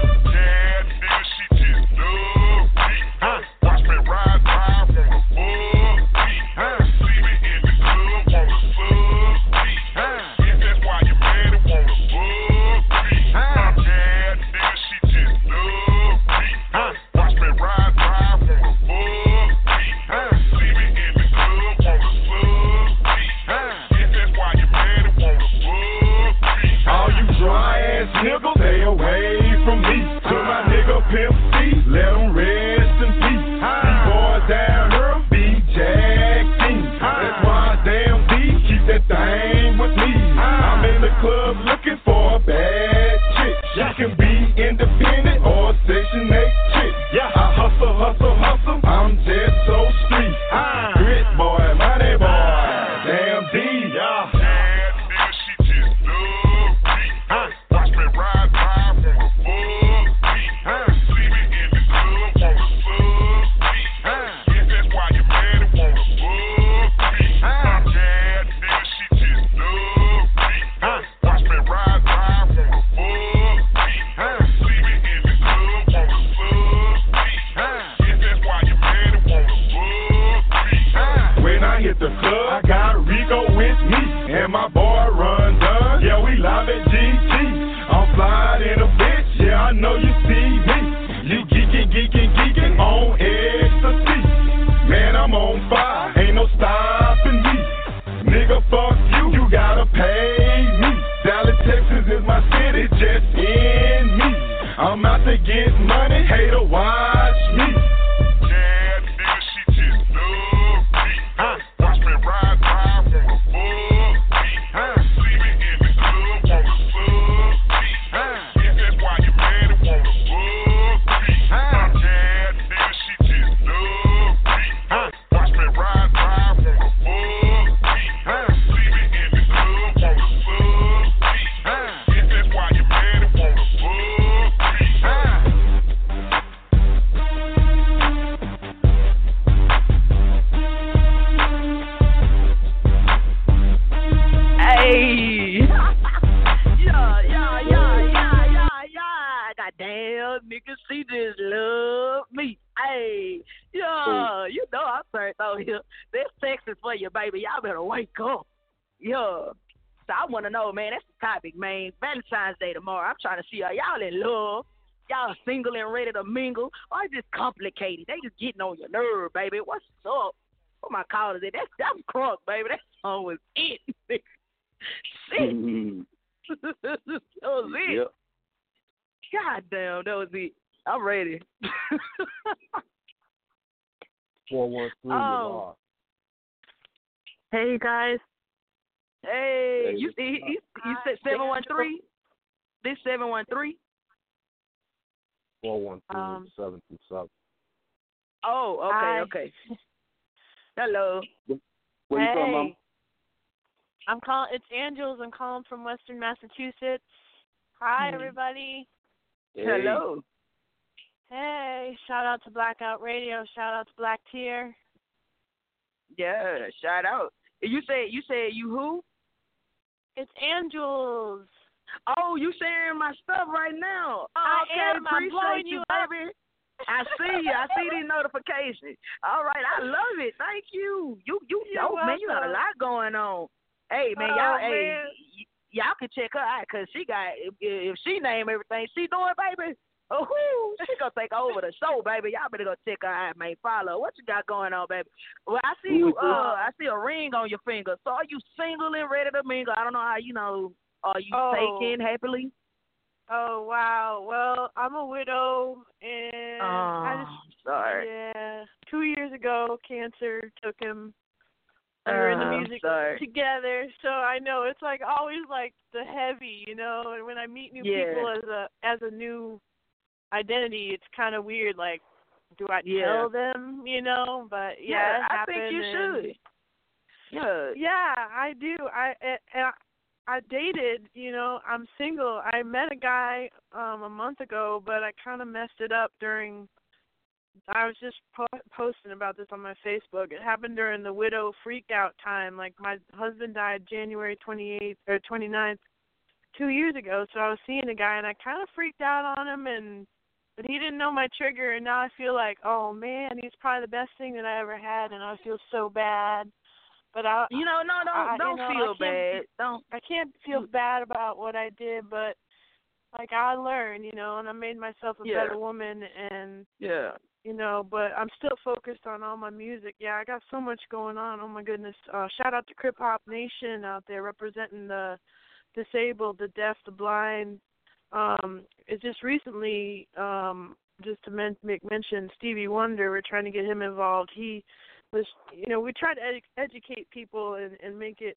Bad nigga, she just love me. Watch me ride by, wanna fuck me. See me in the club, wanna sub me. Guess that's why you mad and wanna fuck me. Bad nigga, she just love me. Watch me ride by, wanna fuck me. See me in the club, wanna sub me. Guess that's why you mad and wanna fuck me. All you dry ass niggas, stay away from me. To my nigga Pimp C, let him rest in peace. These boys down here be jacking. That's why damn D keep that thing with me. I'm in the club looking for a bad chick. She can be independent or a Section 8 chick. I hustle, I'm just so street. Grit boy, money boy, damn D. Bad nigga, she just love me. Watch me ride by, wanna fuck me. See me in the club, wanna sub me. Guess that's why you mad and wanna fuck me. Bad nigga, she just love me. Watch me ride by, wanna fuck me. See me in the club, wanna sub me. Guess that's why you mad and wanna fuck me. When I hit the club, I got Rico with me, and my boy Run Dunn. Yeah, we live at GG. I'm flying in a bitch, yeah, I know you see me. You geeking on ecstasy. Man, I'm on fire, ain't no stopping me. Nigga, fuck you, you gotta pay me. Dallas, Texas is my city, just in me. I'm out to get money, hater, watch me. Bad nigga, she just love me. Watch me ride by, wanna fuck me. See me in the club, wanna sub me. Guess that's why you mad and wanna fuck me. Bad nigga, she just love me. Watch me ride by, wanna fuck me. See me in the club, wanna sub me. Guess that's why you mad and wanna fuck me. just love me. Hey, yeah, you know I'm turned out here. This text is for you, baby. Y'all better wake up. Yeah. So I want to know, man, that's the topic, man. Valentine's Day tomorrow. I'm trying to see y'all in love. Y'all single and ready to mingle, or just complicated? They just getting on your nerve, baby. What's up? What my call is it? That's crunk, baby. That song was it. Shit. That was it. Yep. God damn, that was it. I'm ready. 413. Oh. Hey, guys. Hey, you said 713? This 713? 413 727. Oh, okay. Hello. Where you from, Mom? I'm calling. It's Angels. I'm calling from Western Massachusetts. Hi, everybody. Hey. Hello. Hey, shout out to Blackout Radio. Shout out to Black Tier. Yeah, shout out. You said you who? It's Angels. Oh, you sharing my stuff right now. Oh, I okay, am. I'm blowing appreciate you, up. baby. I see you. I see these notifications. All right, I love it. Thank you. You dope, man. You got a lot going on. Hey, man, y'all can check her out because she got, if she name everything she doing, baby, she gonna take over the show, baby. Y'all better go check her out, man. Follow. What you got going on, baby? Well, I see you. I see a ring on your finger. So are you single and ready to mingle? I don't know how Are you taken happily? Oh, wow. Well, I'm a widow, and sorry. Yeah, 2 years ago, cancer took him. We were in the music together, so I know it's like always like the heavy, and when I meet new people as a new identity, it's kind of weird. Like, do I tell them? But it I happened. think you should. Yeah, I do. I dated, I'm single. I met a guy a month ago, but I kind of messed it up I was just posting about this on my Facebook. It happened during the widow freak out time. Like, my husband died January 28th or 29th 2 years ago, so I was seeing a guy, and I kind of freaked out on him, but he didn't know my trigger, and now I feel like, oh, man, he's probably the best thing that I ever had, and I feel so bad. But don't feel bad. I can't feel bad about what I did, but like I learned, and I made myself a better woman, and but I'm still focused on all my music. Yeah, I got so much going on. Oh my goodness! Shout out to Crip Hop Nation out there representing the disabled, the deaf, the blind. It's just recently, just to make mention, Stevie Wonder. We're trying to get him involved. He was, we try to educate people and make it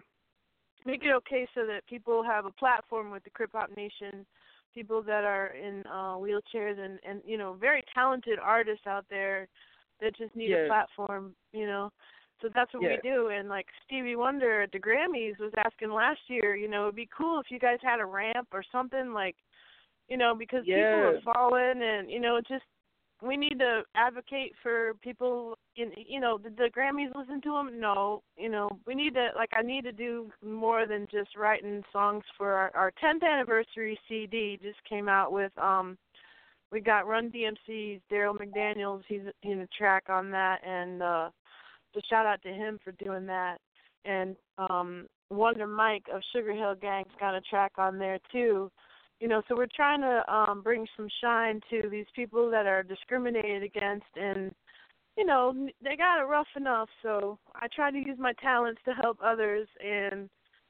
okay so that people have a platform with the Crip Hop Nation, people that are in wheelchairs and very talented artists out there that just need a platform, So that's what we do. And like Stevie Wonder at the Grammys was asking last year, it'd be cool if you guys had a ramp or something like, because people have fallen and, just we need to advocate for people. Did the Grammys listen to them? No. We need to, I need to do more than just writing songs for our 10th anniversary CD. Just came out with, we got Run DMC's Daryl McDaniels. He's in a track on that, and just shout out to him for doing that. And Wonder Mike of Sugar Hill Gang's got a track on there too. So we're trying to bring some shine to these people that are discriminated against, and, they got it rough enough. So I try to use my talents to help others, and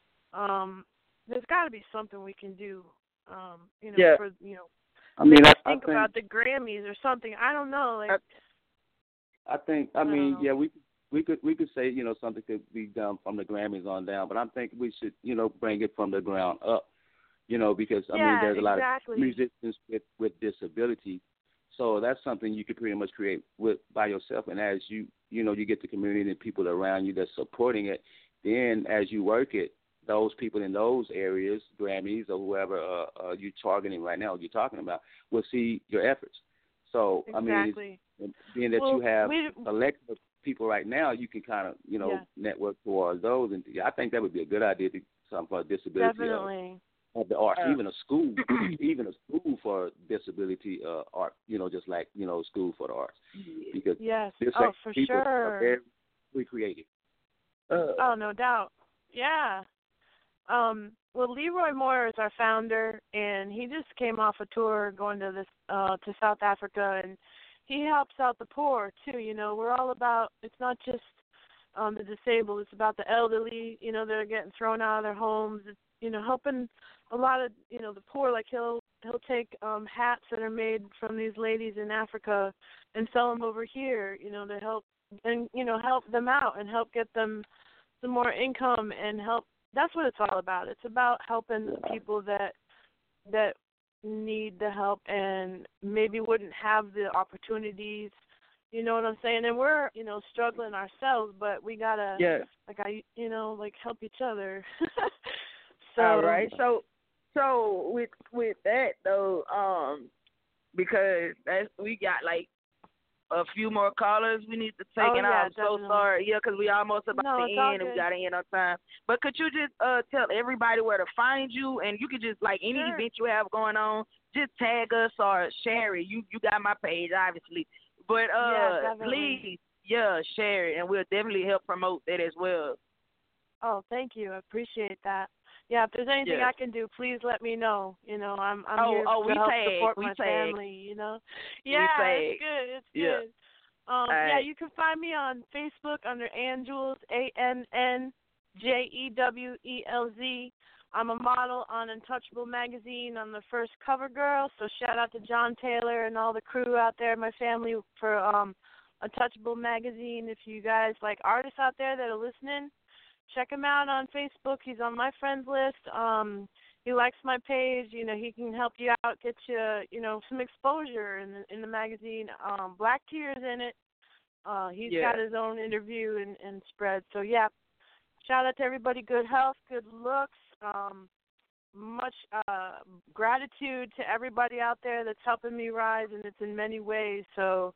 there's got to be something we can do, for, I mean, I think about the Grammys or something. I don't know. We could say, something could be done from the Grammys on down, but I think we should, bring it from the ground up. Because, there's a lot of musicians with disabilities. So that's something you could pretty much create by yourself. And as you get the community and people around you that's supporting it, then as you work it, those people in those areas, Grammys or whoever you're targeting right now, you're talking about, will see your efforts. So, exactly. Being that you have a collective of people right now, you can kind of, network towards those. And I think that would be a good idea for disability. Definitely. of the arts, even a school, even a school for disability art, just like, school for the arts. Because this for people sure. are very creative. No doubt. Yeah. Well, Leroy Moore is our founder, and he just came off a tour going to South Africa, and he helps out the poor too. We're all about. It's not just the disabled. It's about the elderly. That are getting thrown out of their homes. It's, helping a lot of the poor. Like he'll take hats that are made from these ladies in Africa and sell them over here. To help and help them out and help get them some more income and help. That's what it's all about. It's about helping the people that need the help and maybe wouldn't have the opportunities. You know what I'm saying? And we're, struggling ourselves, but we gotta, help each other. So, all right. So with that though, because we got like a few more callers we need to take, and I'm so sorry, because we almost about to end, and we got to end on time. But could you just tell everybody where to find you, and you could just, like, any event you have going on, just tag us or share it. You got my page, obviously. But please, share it, and we'll definitely help promote that as well. Oh, thank you. I appreciate that. Yeah, if there's anything I can do, please let me know. I'm here to help support my family. Yeah, it's good. It's good. Yeah, you can find me on Facebook under Anjules, ANNJEWELZ. I'm a model on Untouchable magazine. I'm the first cover girl. So shout out to John Taylor and all the crew out there, my family, for Untouchable magazine. If you guys like artists out there that are listening, check him out on Facebook. He's on my friends list. He likes my page. He can help you out, get you, some exposure in the magazine. Black Tears in it. He's got his own interview and spread. So, shout out to everybody. Good health, good looks. Much gratitude to everybody out there that's helping me rise, and it's in many ways. So,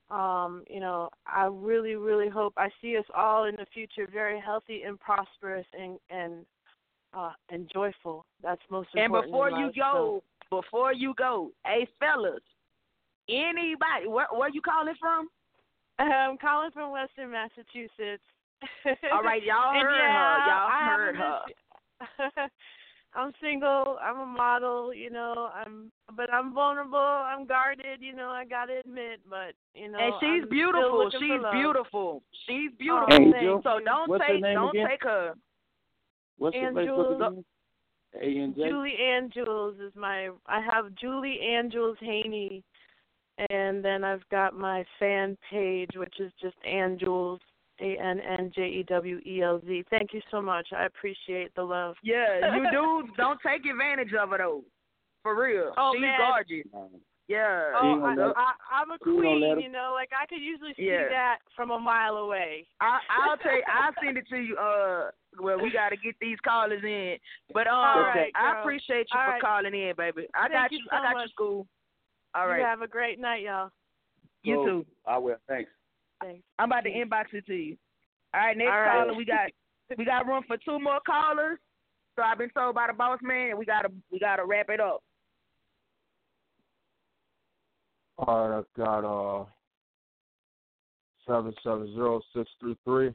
I really, really hope I see us all in the future very healthy and prosperous and joyful. That's most important. And before you go, hey fellas, anybody, where you calling from? I'm calling from Western Massachusetts. All right, y'all heard her. Y'all heard her. I'm single. I'm a model. But I'm vulnerable. I'm guarded. I gotta admit. But and she's beautiful. She's beautiful. She's beautiful. Angel. So don't take her. What's the Facebook again? Julie Anjules is I have Julie Anjules Haney, and then I've got my fan page, which is just Anjules. ANNJEWELZ. Thank you so much. I appreciate the love. Yeah, you do. Don't take advantage of her, though. For real. Oh, she's man. gorgeous. Yeah. Oh, I'm a queen, Like, I could usually see that from a mile away. I'll send it to you. Well, we got to get these callers in. But all right, I appreciate you for calling in, baby. I got you. I got you, school. All right. You have a great night, y'all. You too. I will. Thanks. I'm about to inbox it to you. All right, next caller. We got room for 2 more callers. So I've been told by the boss man, we gotta wrap it up. All right, I've got 770633.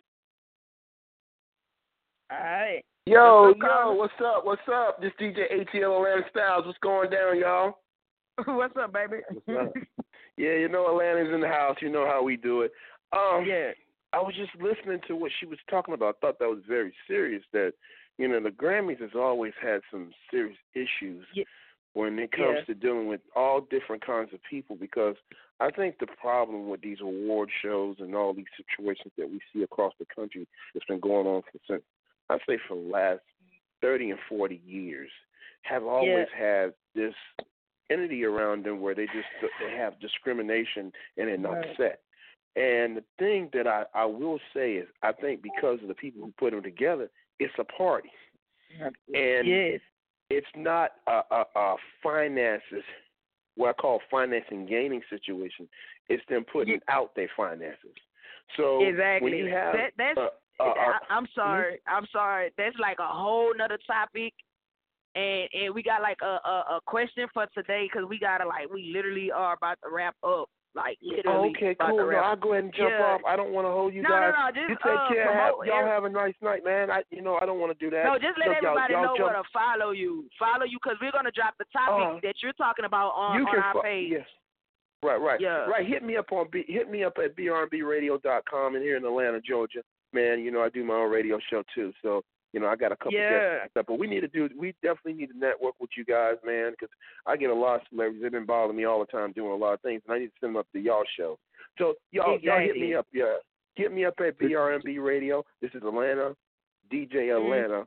All right. Yo, what's up? This DJ ATL Atlanta Styles. What's going down, y'all? What's up, baby? What's up? Yeah, Atlanta's in the house. You know how we do it. I was just listening to what she was talking about. I thought that was very serious. That the Grammys has always had some serious issues when it comes to dealing with all different kinds of people. Because I think the problem with these award shows and all these situations that we see across the country that's been going on for the last 30 and 40 years have always had this entity around them where they have discrimination and they're not set. And the thing that I will say is I think because of the people who put them together, it's a party. And it's not a finances, what I call financing gaining situation. It's them putting out their finances. So when you have I'm sorry. That's like a whole nother topic. And we got like a question for today because we literally are about to wrap up. Like literally. Okay, cool. No, I'll go ahead and jump off. I don't want to hold you guys. No, just you take care. Y'all have a nice night, man. I don't want to do that. No, just let everybody know where to follow you. Follow you because we're gonna drop the topic that you're talking about on our page. Yes. Right. Yeah. Right. Hit me up at brnbradio.com and here in Atlanta, Georgia. Man, I do my own radio show too. So, I got a couple guests, but we definitely need to network with you guys, man, because I get a lot of celebrities. They've been bothering me all the time doing a lot of things, and I need to send them up to y'all show. So y'all hit me up, Hit me up at BRNB Radio. This is Atlanta, DJ Atlanta.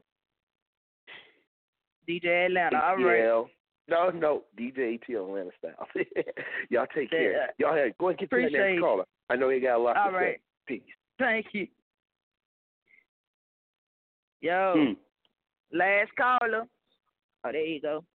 DJ Atlanta, all right. No, DJ ATL Atlanta style. Y'all take care. Y'all go ahead and get to the next caller. I know you got a lot to say. Peace. Thank you. Yo, last caller. Oh, there you go.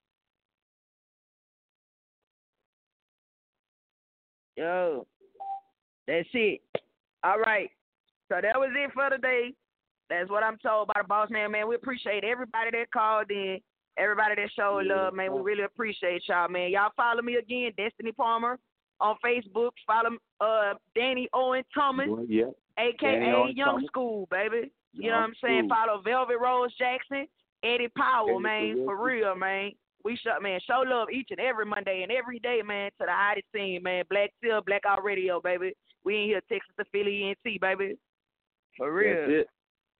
Yo, that's it. All right. So that was it for today. That's what I'm told by the boss man. Man, we appreciate everybody that called in, everybody that showed love, man. We really appreciate y'all, man. Y'all follow me again, Destiny Palmer, on Facebook. Follow Danny Owen Thomas, a.k.a. Young School, baby. You know what I'm saying? Follow Velvet Rose Jackson, Eddie Powell, man, for real, man. We show love each and every Monday and every day, man, to the hottest scene, man. Black Steel, Blackout Radio, baby. We in here, Texas to Philly, ENT, baby. For real.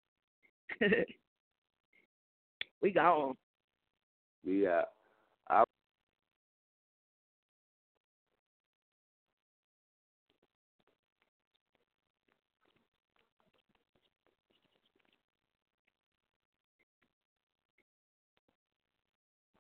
That's it. We gone. Yeah.